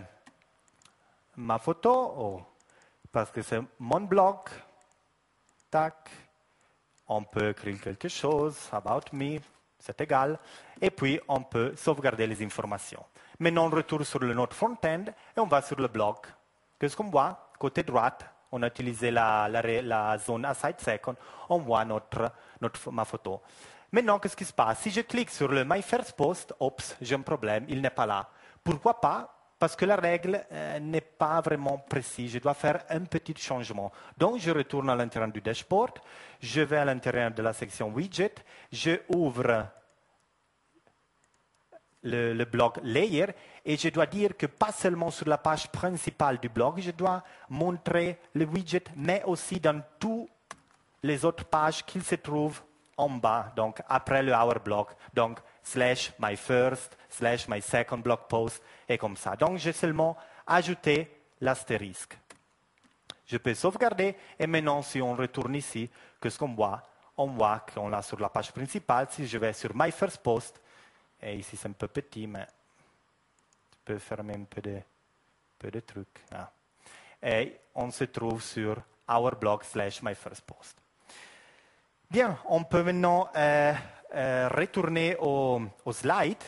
ma photo, parce que c'est mon blog. Tac. On peut écrire quelque chose, about me, c'est égal. Et puis, on peut sauvegarder les informations. Maintenant, on retourne sur notre front-end et on va sur le blog. Qu'est-ce qu'on voit? Côté droit, on a utilisé la zone aside second, on voit ma photo. Maintenant, qu'est-ce qui se passe? Si je clique sur le My First Post, oups, j'ai un problème, il n'est pas là. Pourquoi pas? Parce que la règle n'est pas vraiment précise. Je dois faire un petit changement. Donc, je retourne à l'intérieur du dashboard. Je vais à l'intérieur de la section Widget. Je ouvre le blog Layer et je dois dire que pas seulement sur la page principale du blog, je dois montrer le widget, mais aussi dans toutes les autres pages qui se trouvent en bas, donc après le Our Blog. Donc, /my first, /my second blog post, et comme ça. Donc, j'ai seulement ajouté l'astérisque. Je peux sauvegarder, et maintenant, si on retourne ici, qu'est-ce qu'on voit? on voit qu'on l'a sur la page principale. Si je vais sur My First Post, et ici c'est un peu petit, mais tu peux fermer un peu de trucs. Ah. Et on se trouve sur Our Blog / My First Post. Bien, on peut maintenant retourner au slide.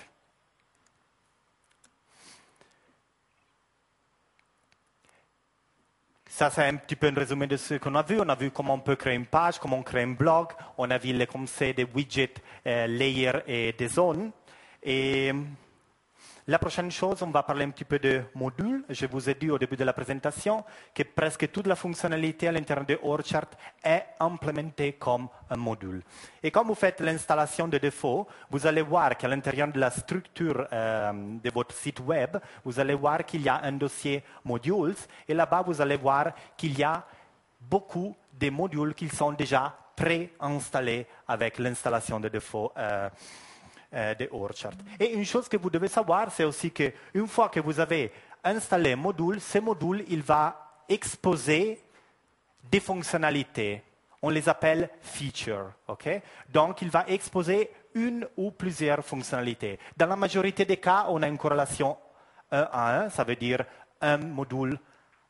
Ça, c'est un petit peu un résumé de ce qu'on a vu. On a vu comment on peut créer une page, comment on crée un blog. On a vu les concepts des widgets, layers et des zones. Et la prochaine chose, on va parler un petit peu de modules. Je vous ai dit au début de la présentation que presque toute la fonctionnalité à l'intérieur de Orchard est implémentée comme un module. Et quand vous faites l'installation de défaut, vous allez voir qu'à l'intérieur de la structure de votre site web, vous allez voir qu'il y a un dossier modules. Et là-bas, vous allez voir qu'il y a beaucoup de modules qui sont déjà préinstallés avec l'installation de défaut de Orchard. Et une chose que vous devez savoir, c'est aussi qu'une fois que vous avez installé un module, ce module, il va exposer des fonctionnalités. On les appelle features. Okay? Donc, il va exposer une ou plusieurs fonctionnalités. Dans la majorité des cas, on a une corrélation 1 à 1, ça veut dire un module,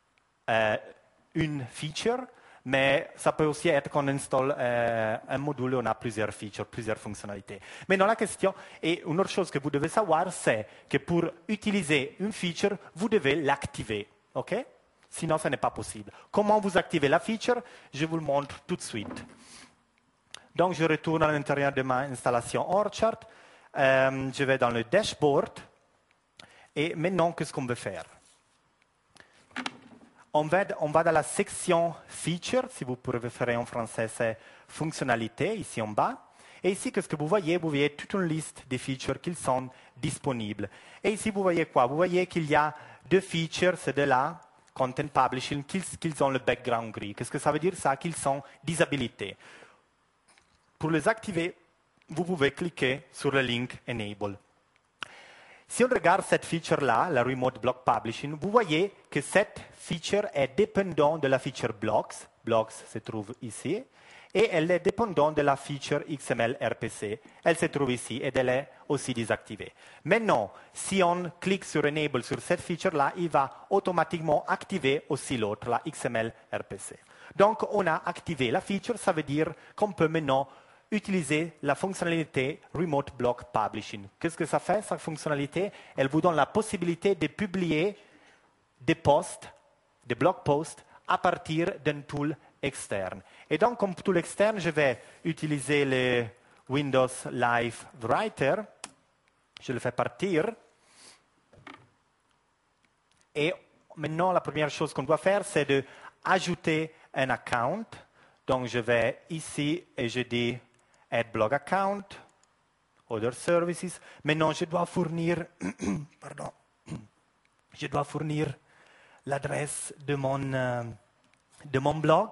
une feature. Mais ça peut aussi être qu'on installe un module et on a plusieurs features, plusieurs fonctionnalités. Mais dans la question, et une autre chose que vous devez savoir, c'est que pour utiliser une feature, vous devez l'activer. Okay? Sinon, ce n'est pas possible. Comment vous activez la feature? Je vous le montre tout de suite. Donc, je retourne à l'intérieur de ma installation Orchard. Je vais dans le dashboard. Et maintenant, qu'est-ce qu'on veut faire? On va dans la section Feature, si vous préférez en français, c'est Fonctionnalité, ici en bas. Et ici, qu'est-ce que vous voyez? Vous voyez toute une liste de features qui sont disponibles. Et ici, vous voyez quoi? Vous voyez qu'il y a deux features, c'est de la Content Publishing, qu'ils ont le background gris. Qu'est-ce que ça veut dire ça? Qu'ils sont déshabilités. Pour les activer, vous pouvez cliquer sur le link Enable. Si on regarde cette feature-là, la Remote Block Publishing, vous voyez que cette feature est dépendante de la feature Blocks. Blocks se trouve ici. Et elle est dépendante de la feature XML RPC. Elle se trouve ici et elle est aussi désactivée. Maintenant, si on clique sur Enable sur cette feature-là, il va automatiquement activer aussi l'autre, la XML RPC. Donc, on a activé la feature, ça veut dire qu'on peut maintenant utiliser la fonctionnalité Remote Block Publishing. Qu'est-ce que ça fait, cette fonctionnalité? Elle vous donne la possibilité de publier des posts, des blog posts, à partir d'un tool externe. Et donc, comme tool externe, je vais utiliser le Windows Live Writer. Je le fais partir. Et maintenant, la première chose qu'on doit faire, c'est d'ajouter un account. Donc, je vais ici et je dis Add Blog Account, Other Services. Maintenant, je dois fournir, pardon, je dois fournir l'adresse de mon blog.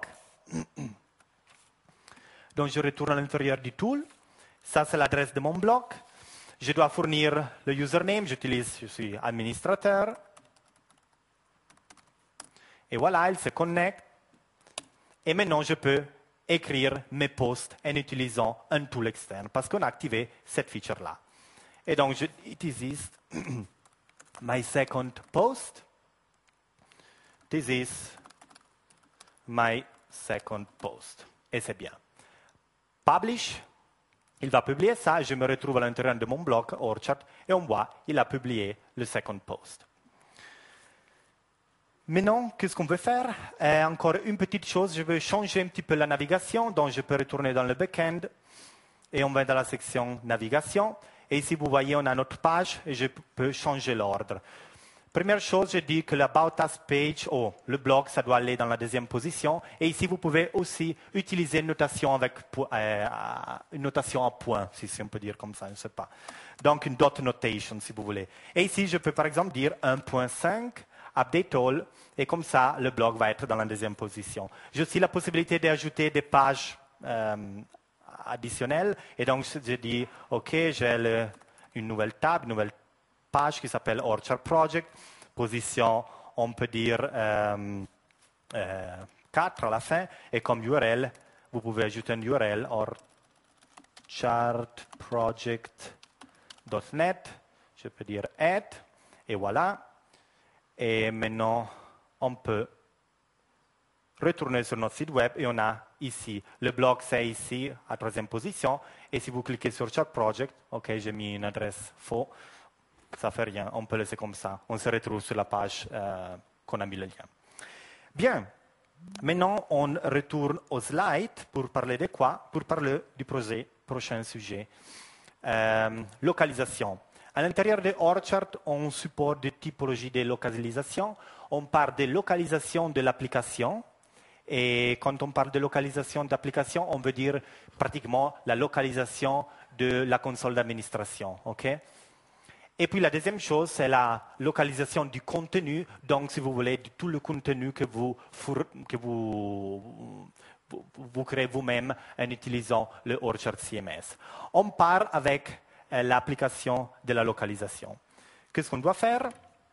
Donc, je retourne à l'intérieur du tool. Ça, c'est l'adresse de mon blog. Je dois fournir le username. Je suis administrateur. Et voilà, il se connecte. Et maintenant, je peux écrire mes posts en utilisant un tool externe parce qu'on a activé cette feature-là. Et donc, it is my second post. This is my second post. Et c'est bien. Publish, il va publier ça. Je me retrouve à l'intérieur de mon blog Orchard et on voit il a publié le second post. Maintenant, qu'est-ce qu'on veut faire? Encore une petite chose, je veux changer un petit peu la navigation, donc je peux retourner dans le back-end et on va dans la section navigation. Et ici, vous voyez, on a notre page et je peux changer l'ordre. Première chose, je dis que l'About Us page, le blog, ça doit aller dans la deuxième position. Et ici, vous pouvez aussi utiliser une notation une notation à point, si on peut dire comme ça, je ne sais pas. Donc, une dot notation, si vous voulez. Et ici, je peux par exemple dire 1.5. Update all, et comme ça, le blog va être dans la deuxième position. J'ai aussi la possibilité d'ajouter des pages additionnelles, et donc je dis, OK, j'ai une nouvelle tab, une nouvelle page qui s'appelle Orchard Project, position, on peut dire 4 à la fin, et comme URL, vous pouvez ajouter une URL orchardproject.net. Je peux dire add, et voilà. Et maintenant, on peut retourner sur notre site web et on a ici, le blog c'est ici, à troisième position. Et si vous cliquez sur Chart Project, ok, j'ai mis une adresse faux, ça fait rien, on peut laisser comme ça. On se retrouve sur la page qu'on a mis le lien. Bien, maintenant on retourne aux slides pour parler de quoi? Pour parler du prochain sujet. Localisation. À l'intérieur de Orchard, on supporte des typologies de localisation. On parle de localisation de l'application. Et quand on parle de localisation d'application, on veut dire pratiquement la localisation de la console d'administration. Okay? Et puis la deuxième chose, c'est la localisation du contenu. Donc, si vous voulez, de tout le contenu que vous créez vous-même en utilisant le Orchard CMS. On part avec l'application de la localisation. Qu'est-ce qu'on doit faire?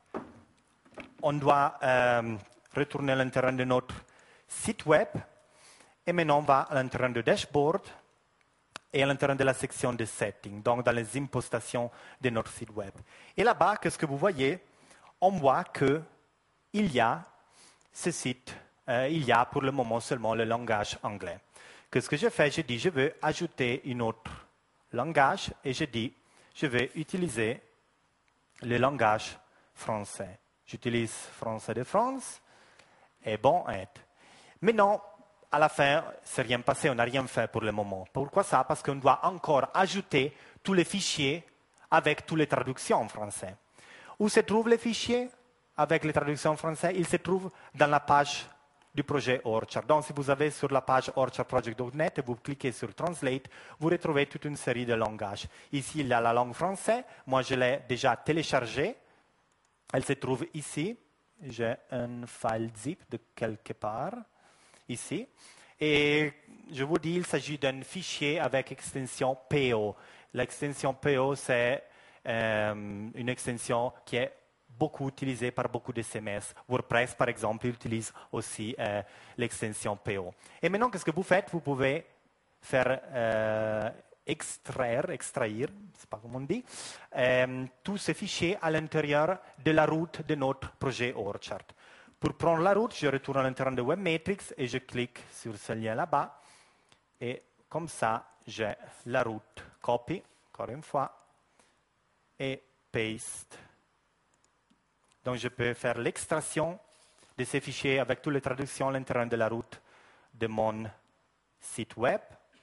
On doit retourner à l'intérieur de notre site web et maintenant on va à l'intérieur de dashboard et à l'intérieur de la section de settings, donc dans les impostations de notre site web. Et là-bas, qu'est-ce que vous voyez? On voit qu'il y a ce site, il y a pour le moment seulement le langage anglais. Qu'est-ce que je fais? Je dis, je veux ajouter un autre langage et je dis, je vais utiliser le langage français. J'utilise français de France et bon, maintenant, à la fin, c'est rien passé, on n'a rien fait pour le moment. Pourquoi ça? Parce qu'on doit encore ajouter tous les fichiers avec toutes les traductions en français. Où se trouvent les fichiers avec les traductions en français? Ils se trouvent dans la page du projet Orchard. Donc, si vous avez sur la page orchardproject.net et vous cliquez sur Translate, vous retrouvez toute une série de langages. Ici, il y a la langue française. Moi, je l'ai déjà téléchargée. Elle se trouve ici. J'ai un file zip de quelque part, ici. Et je vous dis, il s'agit d'un fichier avec extension PO. L'extension PO, c'est une extension qui est beaucoup utilisée par beaucoup de CMS. WordPress, par exemple, utilise aussi l'extension PO. Et maintenant, qu'est-ce que vous faites? Vous pouvez faire extraire, c'est pas comment on dit, tous ces fichiers à l'intérieur de la route de notre projet Orchard. Pour prendre la route, je retourne à l'intérieur de Webmetrics et je clique sur ce lien là-bas. Et comme ça, j'ai la route copy, encore une fois, et paste. Donc, je peux faire l'extraction de ces fichiers avec toutes les traductions à l'intérieur de la route de mon site web.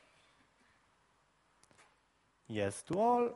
Yes to all.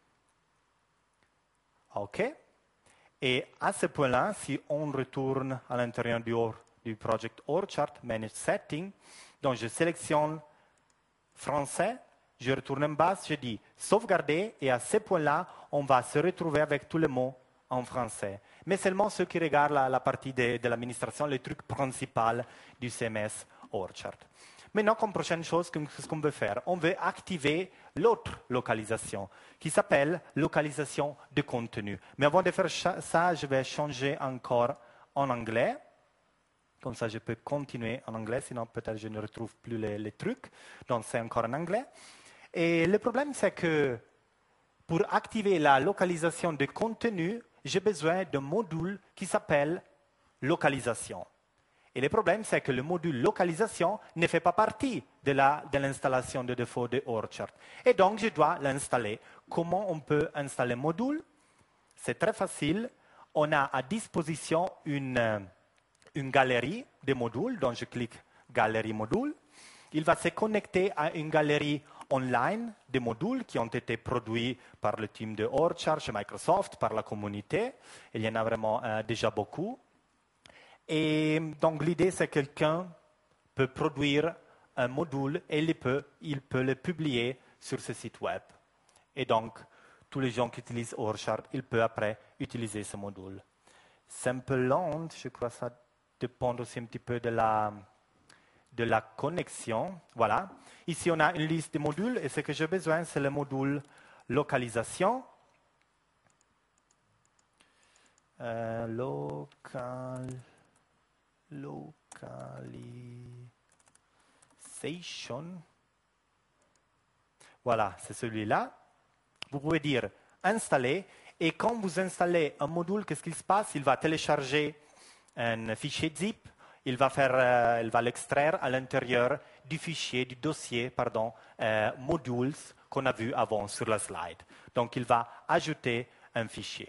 OK. Et à ce point-là, si on retourne à l'intérieur du Project Orchard, Manage Setting, donc je sélectionne français, je retourne en bas, je dis sauvegarder, et à ce point-là, on va se retrouver avec tous les mots en français. Mais seulement ceux qui regardent la partie de l'administration, les trucs principaux du CMS Orchard. Maintenant, comme prochaine chose, qu'est-ce qu'on veut faire? On veut activer l'autre localisation, qui s'appelle localisation de contenu. Mais avant de faire ça, je vais changer encore en anglais. Comme ça, je peux continuer en anglais, sinon peut-être je ne retrouve plus les trucs. Donc, c'est encore en anglais. Et le problème, c'est que pour activer la localisation de contenu, j'ai besoin d'un module qui s'appelle localisation. Et le problème, c'est que le module localisation ne fait pas partie de l'installation de défaut de Orchard. Et donc, je dois l'installer. Comment on peut installer le module? C'est très facile. On a à disposition une galerie de modules. Donc, je clique Galerie module. Il va se connecter à une galerie online de modules qui ont été produits par le team de Orchard chez Microsoft, par la communauté. Il y en a vraiment déjà beaucoup. Et donc, l'idée, c'est que quelqu'un peut produire un module et il peut le publier sur ce site web. Et donc, tous les gens qui utilisent Orchard, ils peuvent après utiliser ce module. C'est un peu lent, je crois que ça dépend aussi un petit peu de la connexion. Voilà. Ici, on a une liste de modules et ce que j'ai besoin, c'est le module localisation. Localisation. localization. Voilà, c'est celui-là. Vous pouvez dire installer. Et quand vous installez un module, qu'est-ce qu'il se passe? Il va télécharger un fichier zip. Il va l'extraire à l'intérieur du fichier, du dossier, modules qu'on a vu avant sur la slide. Donc, il va ajouter un fichier.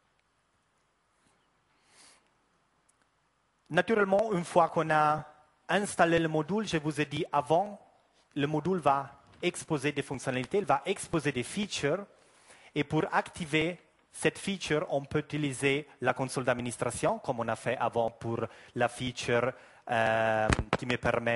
Naturellement, une fois qu'on a installé le module, je vous ai dit avant, le module va exposer des fonctionnalités, il va exposer des features. Et pour activer cette feature, on peut utiliser la console d'administration, comme on a fait avant pour la feature qui me permet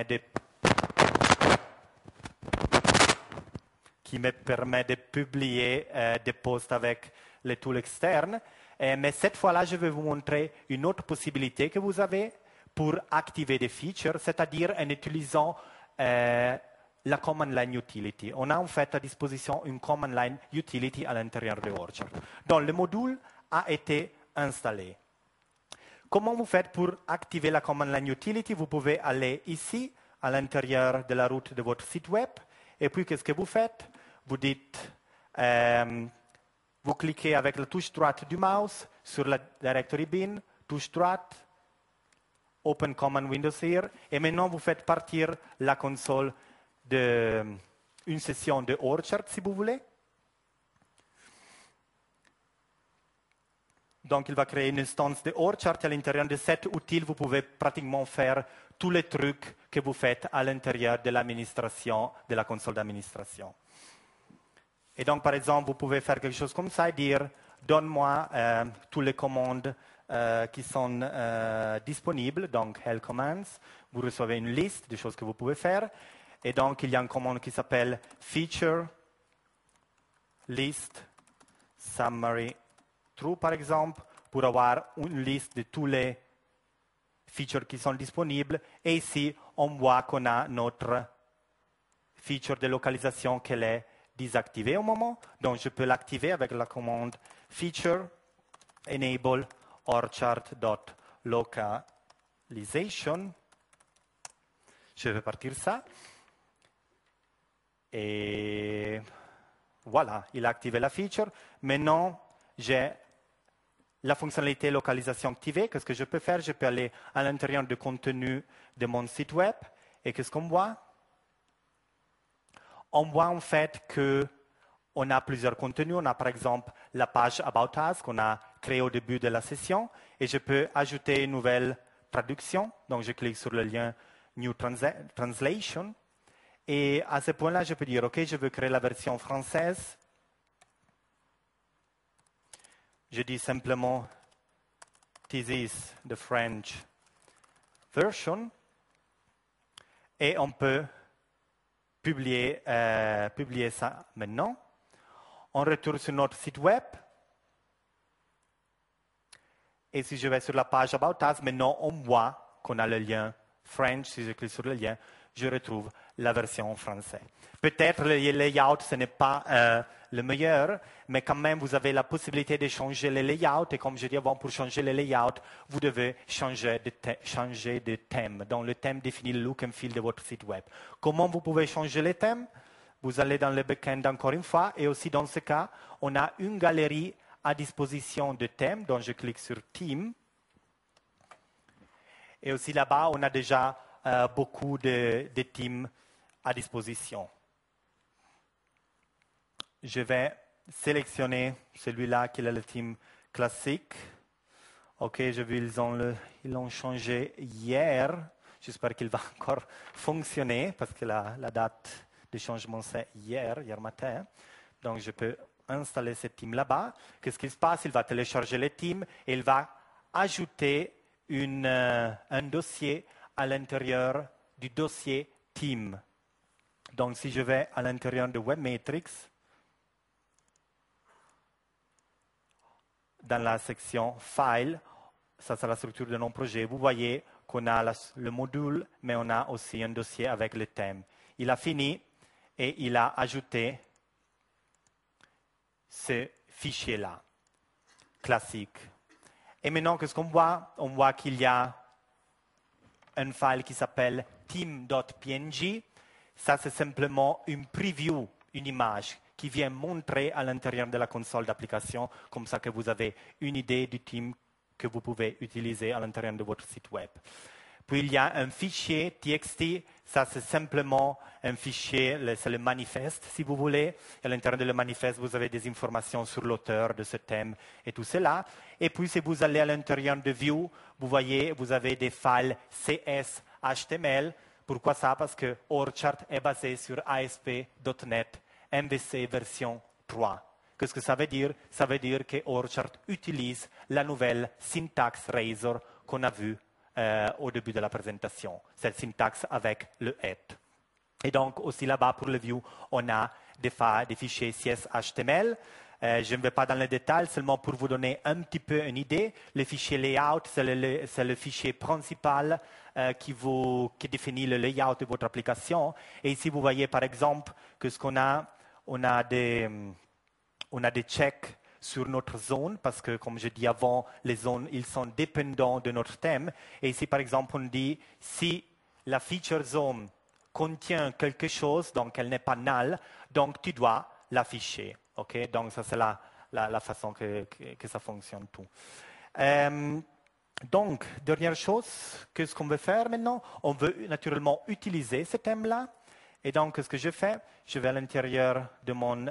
de publier des posts avec les tools externes. Mais cette fois-là, je vais vous montrer une autre possibilité que vous avez pour activer des features, c'est-à-dire en utilisant la Command Line Utility. On a en fait à disposition une Command Line Utility à l'intérieur de Orchard. Donc, le module a été installé. Comment vous faites pour activer la Command Line Utility? Vous pouvez aller ici, à l'intérieur de la route de votre site web. Et puis, qu'est-ce que vous faites? Vous dites, vous cliquez avec la touche droite du mouse sur la directory bin, touche droite, Open Command Windows here. Et maintenant, vous faites partir la console une session de Orchard, si vous voulez. Donc, il va créer une instance de Orchard. À l'intérieur de cet outil, vous pouvez pratiquement faire tous les trucs que vous faites à l'intérieur de l'administration, de la console d'administration. Et donc, par exemple, vous pouvez faire quelque chose comme ça et dire, donne-moi toutes les commandes qui sont disponibles, donc Help Commands. Vous recevez une liste de choses que vous pouvez faire. Et donc, il y a une commande qui s'appelle Feature List Summary True, par exemple, pour avoir une liste de tous les features qui sont disponibles. Et ici, on voit qu'on a notre feature de localisation qu'elle est désactivée au moment. Donc, je peux l'activer avec la commande Feature Enable Orchard.localization. Je vais partir ça. Et voilà, il a activé la feature. Maintenant, j'ai la fonctionnalité localisation activée. Qu'est-ce que je peux faire? Je peux aller à l'intérieur du contenu de mon site web. Et qu'est-ce qu'on voit? On voit en fait qu'on a plusieurs contenus. On a par exemple la page About Us qu'on a créée au début de la session. Et je peux ajouter une nouvelle traduction. Donc, je clique sur le lien New Translation. Et à ce point-là, je peux dire, OK, je veux créer la version française. Je dis simplement, this is the French version. Et on peut publier ça maintenant. On retourne sur notre site web. Et si je vais sur la page About Us, maintenant on voit qu'on a le lien French. Si je clique sur le lien, je retrouve la version en français. Peut-être le layout, ce n'est pas le meilleur, mais quand même, vous avez la possibilité de changer les layouts. Et comme je dis avant, pour changer les layouts, vous devez changer de thème. Donc, le thème définit le look and feel de votre site web. Comment vous pouvez changer les thèmes? Vous allez dans le back-end encore une fois. Et aussi, dans ce cas, on a une galerie à disposition de thèmes. Donc, je clique sur Theme. Et aussi là-bas, on a déjà beaucoup de thèmes à disposition. Je vais sélectionner celui-là qui est le thème classique. OK, j'ai vu ils l'ont changé hier. J'espère qu'il va encore fonctionner parce que la date de changement c'est hier matin. Donc je peux installer ce thème là-bas. Qu'est-ce qui se passe? Il va télécharger le thème et il va ajouter un dossier à l'intérieur du dossier theme. Donc, si je vais à l'intérieur de Webmatrix, dans la section File, ça c'est la structure de nos projets, vous voyez qu'on a le module, mais on a aussi un dossier avec le thème. Il a fini et il a ajouté ce fichier-là, classique. Et maintenant, qu'est-ce qu'on voit? On voit qu'il y a un file qui s'appelle theme.png. Ça, c'est simplement une preview, une image qui vient montrer à l'intérieur de la console d'application, comme ça que vous avez une idée du thème que vous pouvez utiliser à l'intérieur de votre site web. Puis il y a un fichier TXT, ça c'est simplement un fichier, c'est le manifeste si vous voulez. À l'intérieur de le manifeste, vous avez des informations sur l'auteur de ce thème et tout cela. Et puis si vous allez à l'intérieur de Vue, vous voyez, vous avez des files CS, HTML. Pourquoi ça? Parce que Orchard est basé sur ASP.NET MVC version 3. Qu'est-ce que ça veut dire? Ça veut dire que Orchard utilise la nouvelle syntaxe Razor qu'on a vue au début de la présentation, cette syntaxe avec le et. Et donc, aussi là-bas, pour le Vue, on a des fichiers CSS HTML. Je ne vais pas dans les détails, seulement pour vous donner un petit peu une idée. Le fichier layout, c'est le fichier principal qui définit le layout de votre application. Et ici, vous voyez, par exemple, que ce qu'on a, on a des checks sur notre zone, parce que, comme je dis avant, les zones, ils sont dépendants de notre thème. Et ici, par exemple, on dit, si la feature zone contient quelque chose, donc elle n'est pas null, donc tu dois l'afficher. Okay? Donc, ça, c'est la façon que ça fonctionne tout. Donc, dernière chose, qu'est-ce qu'on veut faire maintenant? On veut naturellement utiliser ce thème-là. Et donc, ce que je fais, je vais à l'intérieur de mon...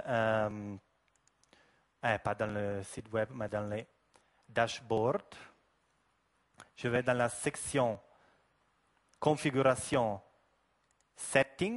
pas dans le site web, mais dans les dashboards. Je vais dans la section configuration setting.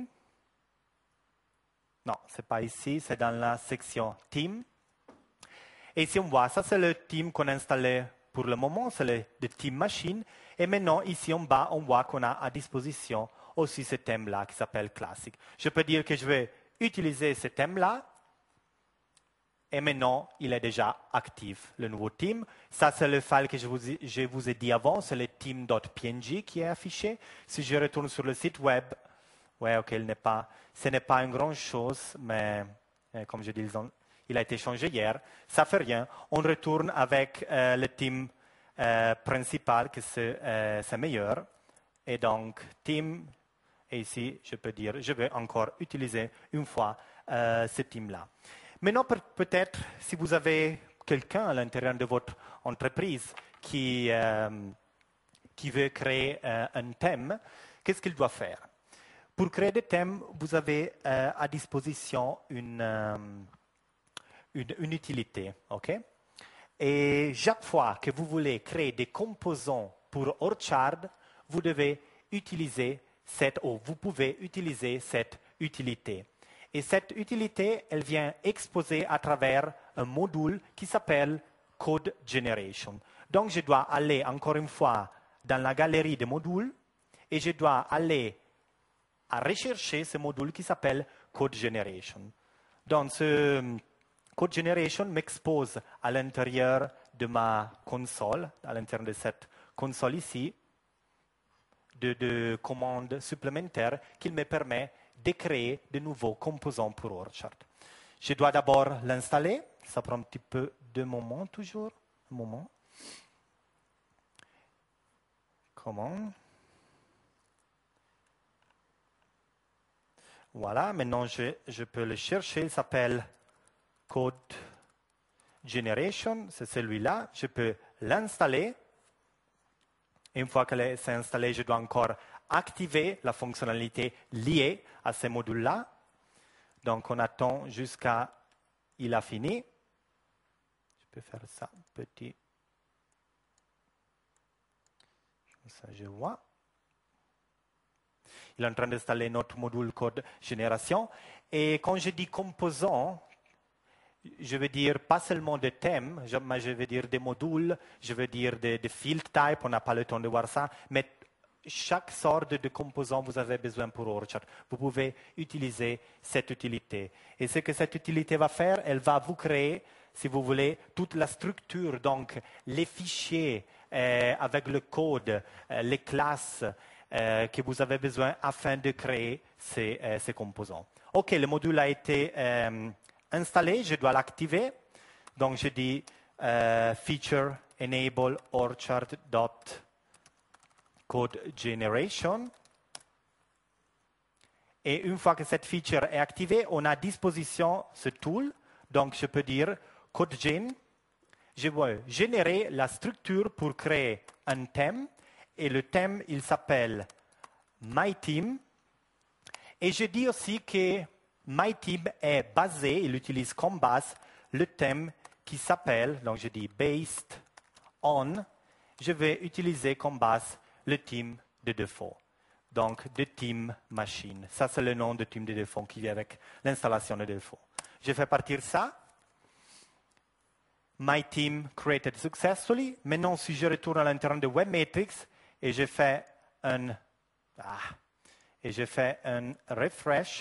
Non, ce n'est pas ici, c'est dans la section theme. Et ici, on voit, ça c'est le theme qu'on a installé pour le moment, c'est le theme machine. Et maintenant, ici en bas, on voit qu'on a à disposition aussi ce thème-là qui s'appelle classique. Je peux dire que je vais utiliser ce thème-là. Et maintenant, il est déjà actif, le nouveau theme. Ça, c'est le file que je vous ai dit avant, c'est le theme.png qui est affiché. Si je retourne sur le site web, ok, ce n'est pas une grande chose, mais comme je dis, il a été changé hier. Ça ne fait rien. On retourne avec le theme principal, que c'est meilleur. Et donc, theme, et ici, je peux dire, je vais encore utiliser une fois ce theme-là. Maintenant, peut-être, si vous avez quelqu'un à l'intérieur de votre entreprise qui veut créer un thème, qu'est-ce qu'il doit faire? Pour créer des thèmes, vous avez à disposition une utilité. Okay? Et chaque fois que vous voulez créer des composants pour Orchard, vous devez utiliser vous pouvez utiliser cette utilité. Et cette utilité, elle vient exposer à travers un module qui s'appelle Code Generation. Donc, je dois aller encore une fois dans la galerie des modules et je dois aller à rechercher ce module qui s'appelle Code Generation. Donc, ce Code Generation m'expose à l'intérieur de ma console, à l'intérieur de cette console ici, de commandes supplémentaires qui me permet de créer de nouveaux composants pour Orchard. Je dois d'abord l'installer. Ça prend un petit peu de moment toujours. Un moment. Comment? Voilà, maintenant je peux le chercher. Il s'appelle Code Generation. C'est celui-là. Je peux l'installer. Une fois que c'est installé, je dois encore activer la fonctionnalité liée à ce module-là. Donc, on attend jusqu'à il a fini. Je peux faire ça petit. Comme ça, je vois. Il est en train d'installer notre module code génération. Et quand je dis composant, je veux dire pas seulement des thèmes, mais je veux dire des modules, je veux dire des field types, on n'a pas le temps de voir ça, mais chaque sorte de composant vous avez besoin pour Orchard. Vous pouvez utiliser cette utilité. Et ce que cette utilité va faire, elle va vous créer, si vous voulez, toute la structure, donc les fichiers avec le code, les classes que vous avez besoin afin de créer ces composants. OK, le module a été installé, je dois l'activer. Donc, je dis feature enable orchard.code generation. Et une fois que cette feature est activée, on a à disposition ce tool. Donc, je peux dire CodeGen. Je veux générer la structure pour créer un thème. Et le thème, il s'appelle MyTeam. Et je dis aussi que MyTeam est basé, il utilise comme base le thème qui s'appelle, donc je dis based on, je vais utiliser comme base le thème de défaut. Donc, de theme machine. Ça, c'est le nom de thème de défaut qui vient avec l'installation de défaut. Je fais partir ça. My team created successfully. Maintenant, si je retourne à l'intérieur de WebMatrix et je fais un refresh,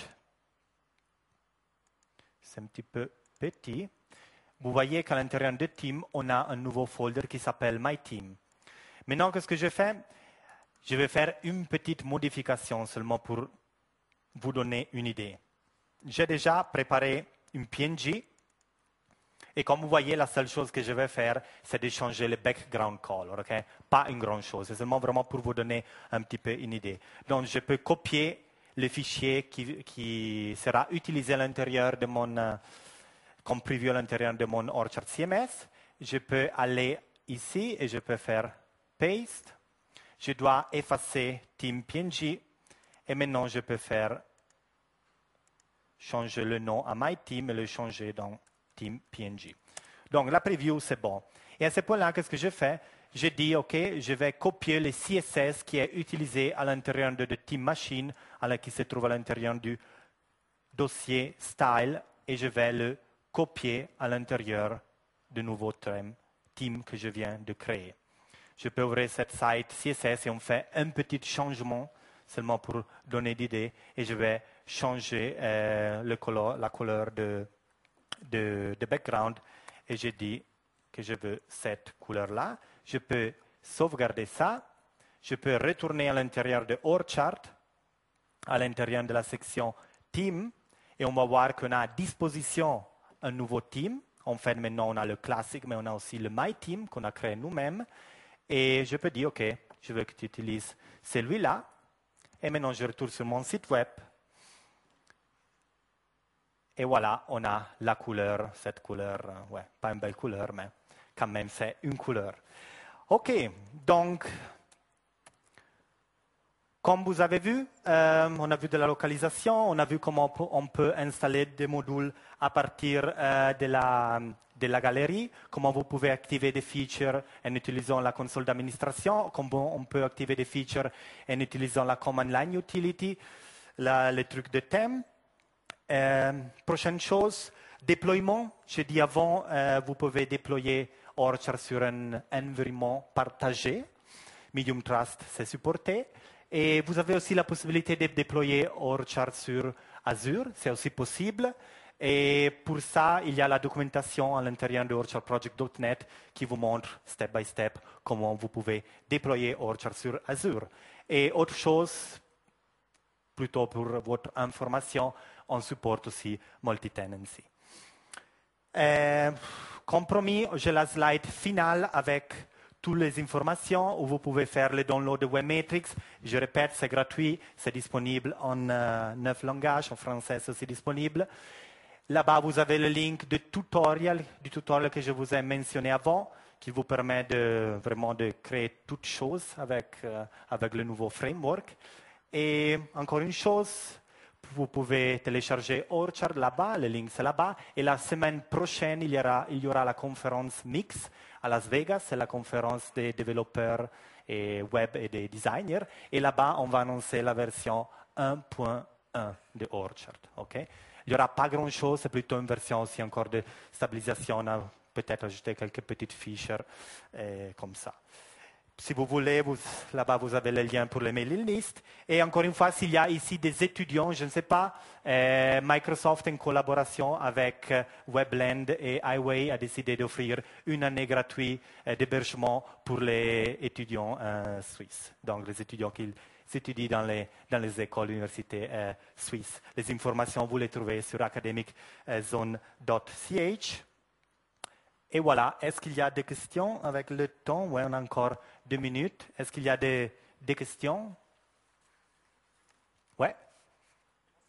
c'est un petit peu petit. Vous voyez qu'à l'intérieur de Team, on a un nouveau folder qui s'appelle My Team. Maintenant, qu'est-ce que je fais? Je vais faire une petite modification seulement pour vous donner une idée. J'ai déjà préparé une PNG. Et comme vous voyez, la seule chose que je vais faire, c'est de changer le background color. Okay? Pas une grande chose, c'est seulement vraiment pour vous donner un petit peu une idée. Donc, je peux copier le fichier qui sera utilisé à l'intérieur de mon, comme preview à l'intérieur de mon Orchard CMS. Je peux aller ici et je peux faire paste. Je dois effacer Team PNG et maintenant je peux faire changer le nom à MyTeam et le changer dans Team PNG. Donc la preview, c'est bon. Et à ce point-là, qu'est-ce que je fais? Je dis, OK, je vais copier le CSS qui est utilisé à l'intérieur de Team Machine, qui se trouve à l'intérieur du dossier Style, et je vais le copier à l'intérieur du nouveau theme que je viens de créer. Je peux ouvrir cette site CSS et on fait un petit changement seulement pour donner d'idée et je vais changer la couleur de background et je dis que je veux cette couleur-là. Je peux sauvegarder ça. Je peux retourner à l'intérieur de Orchard, à l'intérieur de la section Team et on va voir qu'on a à disposition un nouveau theme. En fait, maintenant, on a le classique, mais on a aussi le My Team qu'on a créé nous-mêmes. Et je peux dire, OK, je veux que tu utilises celui-là. Et maintenant, je retourne sur mon site web. Et voilà, on a la couleur, cette couleur, ouais, pas une belle couleur, mais quand même, c'est une couleur. OK, donc, comme vous avez vu, on a vu de la localisation, on a vu comment on peut installer des modules à partir de la galerie, comment vous pouvez activer des features en utilisant la console d'administration, comment on peut activer des features en utilisant la command line utility, les trucs de thème. Prochaine chose, déploiement. J'ai dit avant, vous pouvez déployer Orchard sur un environnement partagé. Medium Trust, c'est supporté. Et vous avez aussi la possibilité de déployer Orchard sur Azure, c'est aussi possible. Et pour ça, il y a la documentation à l'intérieur de orchardproject.net qui vous montre step by step comment vous pouvez déployer Orchard sur Azure. Et autre chose, plutôt pour votre information, on supporte aussi multi-tenancy. Compromis, j'ai la slide finale avec toutes les informations où vous pouvez faire le download de WebMatrix. Je répète, c'est gratuit, c'est disponible en 9 langages, en français c'est aussi disponible. Là-bas, vous avez le link du tutoriel que je vous ai mentionné avant, qui vous permet vraiment de créer toutes choses avec le nouveau framework. Et encore une chose, vous pouvez télécharger Orchard là-bas, le link c'est là-bas. Et la semaine prochaine, il y aura la conférence Mix à Las Vegas, c'est la conférence des développeurs et web et des designers. Et là-bas, on va annoncer la version 1.1 de Orchard. Okay? Il n'y aura pas grand-chose, c'est plutôt une version aussi encore de stabilisation. On a peut-être ajouté quelques petites features comme ça. Si vous voulez, là-bas, vous avez le lien pour les mailing lists. Et encore une fois, s'il y a ici des étudiants, je ne sais pas, Microsoft, en collaboration avec Webland et iWay, a décidé d'offrir une année gratuite d'hébergement pour les étudiants suisses. Donc, les étudiants qui s'étudient dans les écoles, universités suisses. Les informations, vous les trouvez sur academiczone.ch. Et voilà, est-ce qu'il y a des questions avec le temps? Oui, on a encore 2 minutes. Est-ce qu'il y a des questions? Oui.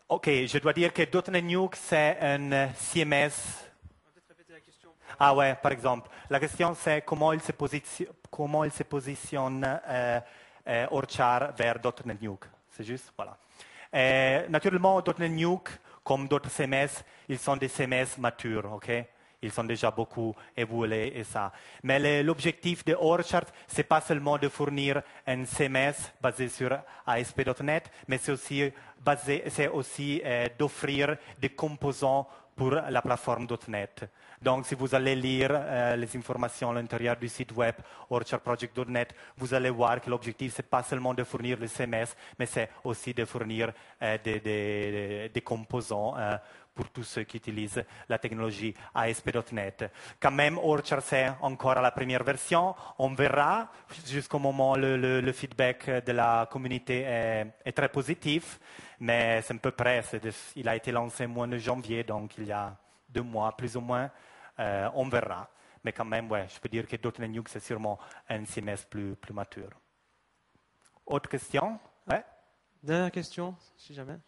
Ok, je dois dire que .NET Nuke, c'est un CMS. On va peut-être répéter la question. Ah ouais, par exemple. La question, c'est comment il se positionne Orchard vers .NET Nuke. C'est juste, voilà. Naturellement, .NET Nuke, comme d'autres CMS, ils sont des CMS matures, ok? Ils sont déjà beaucoup évolués et ça. Mais l'objectif de Orchard, c'est pas seulement de fournir un CMS basé sur ASP.NET, mais c'est aussi d'offrir des composants pour la plateforme .NET. Donc, si vous allez lire les informations à l'intérieur du site web orchardproject.net, vous allez voir que l'objectif, c'est pas seulement de fournir le CMS, mais c'est aussi de fournir des composants pour tous ceux qui utilisent la technologie ASP.NET. Quand même, Orchard, c'est encore à la première version. On verra. Jusqu'au moment, le feedback de la communauté est très positif, mais c'est à peu près. Il a été lancé au mois de janvier, donc il y a 2 mois, plus ou moins. On verra. Mais quand même, ouais, je peux dire que .NET Nuke, c'est sûrement un CMS plus mature. Autre question? Ouais. Dernière question, si jamais.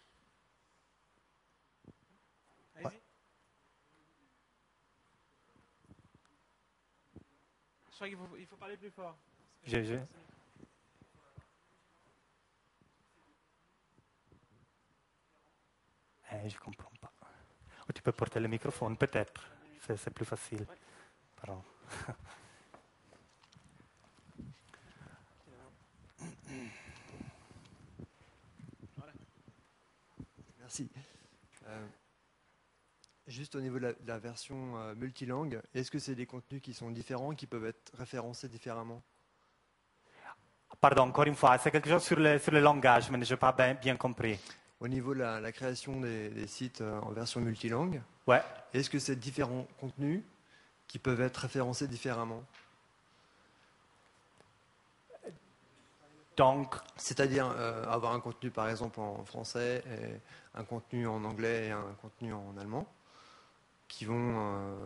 Allez-y. Ouais. Je crois qu'il faut parler plus fort. Je comprends pas. Ou tu peux porter le microphone, peut-être. C'est plus facile. Ouais. Pardon. Voilà. Merci. Juste au niveau de la version multilangue, est-ce que c'est des contenus qui sont différents, qui peuvent être référencés différemment? Pardon, encore une fois, c'est quelque chose sur le langage, mais je n'ai pas bien compris. Au niveau de la création des sites en version multilangue, Ouais. est-ce que c'est différents contenus qui peuvent être référencés différemment? Donc, c'est-à-dire avoir un contenu par exemple en français, et un contenu en anglais et un contenu en allemand, qui vont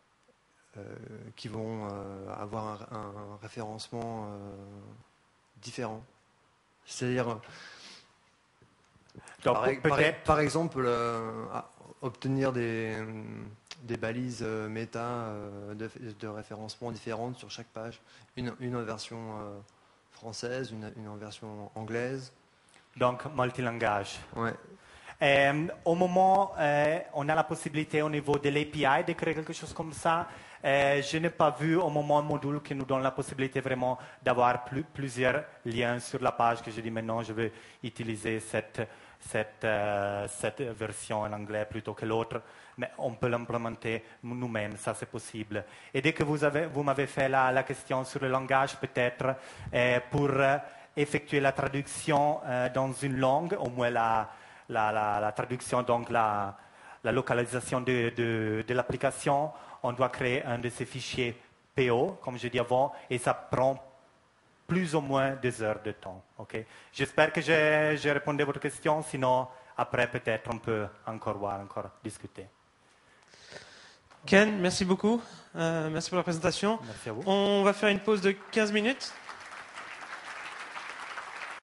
avoir un référencement différent. C'est-à-dire, par exemple, obtenir des balises méta de référencement différentes sur chaque page, une en version française, une en version anglaise. Donc, multilangage. Ouais. Au moment, on a la possibilité au niveau de l'API de créer quelque chose comme ça. Je n'ai pas vu au moment un module qui nous donne la possibilité vraiment d'avoir plusieurs liens sur la page que je dis maintenant, je vais utiliser cette version en anglais plutôt que l'autre, mais on peut l'implémenter nous-mêmes, ça c'est possible. Et dès que vous m'avez fait la question sur le langage, peut-être pour effectuer la traduction dans une langue, au moins la traduction, donc la localisation de l'application, on doit créer un de ces fichiers PO, comme je dis avant, et ça prend plus ou moins 2 heures de temps. Okay? J'espère que j'ai répondu à votre question, sinon après peut-être on peut encore discuter. Ken, merci beaucoup. Merci pour la présentation. Merci à vous. On va faire une pause de 15 minutes.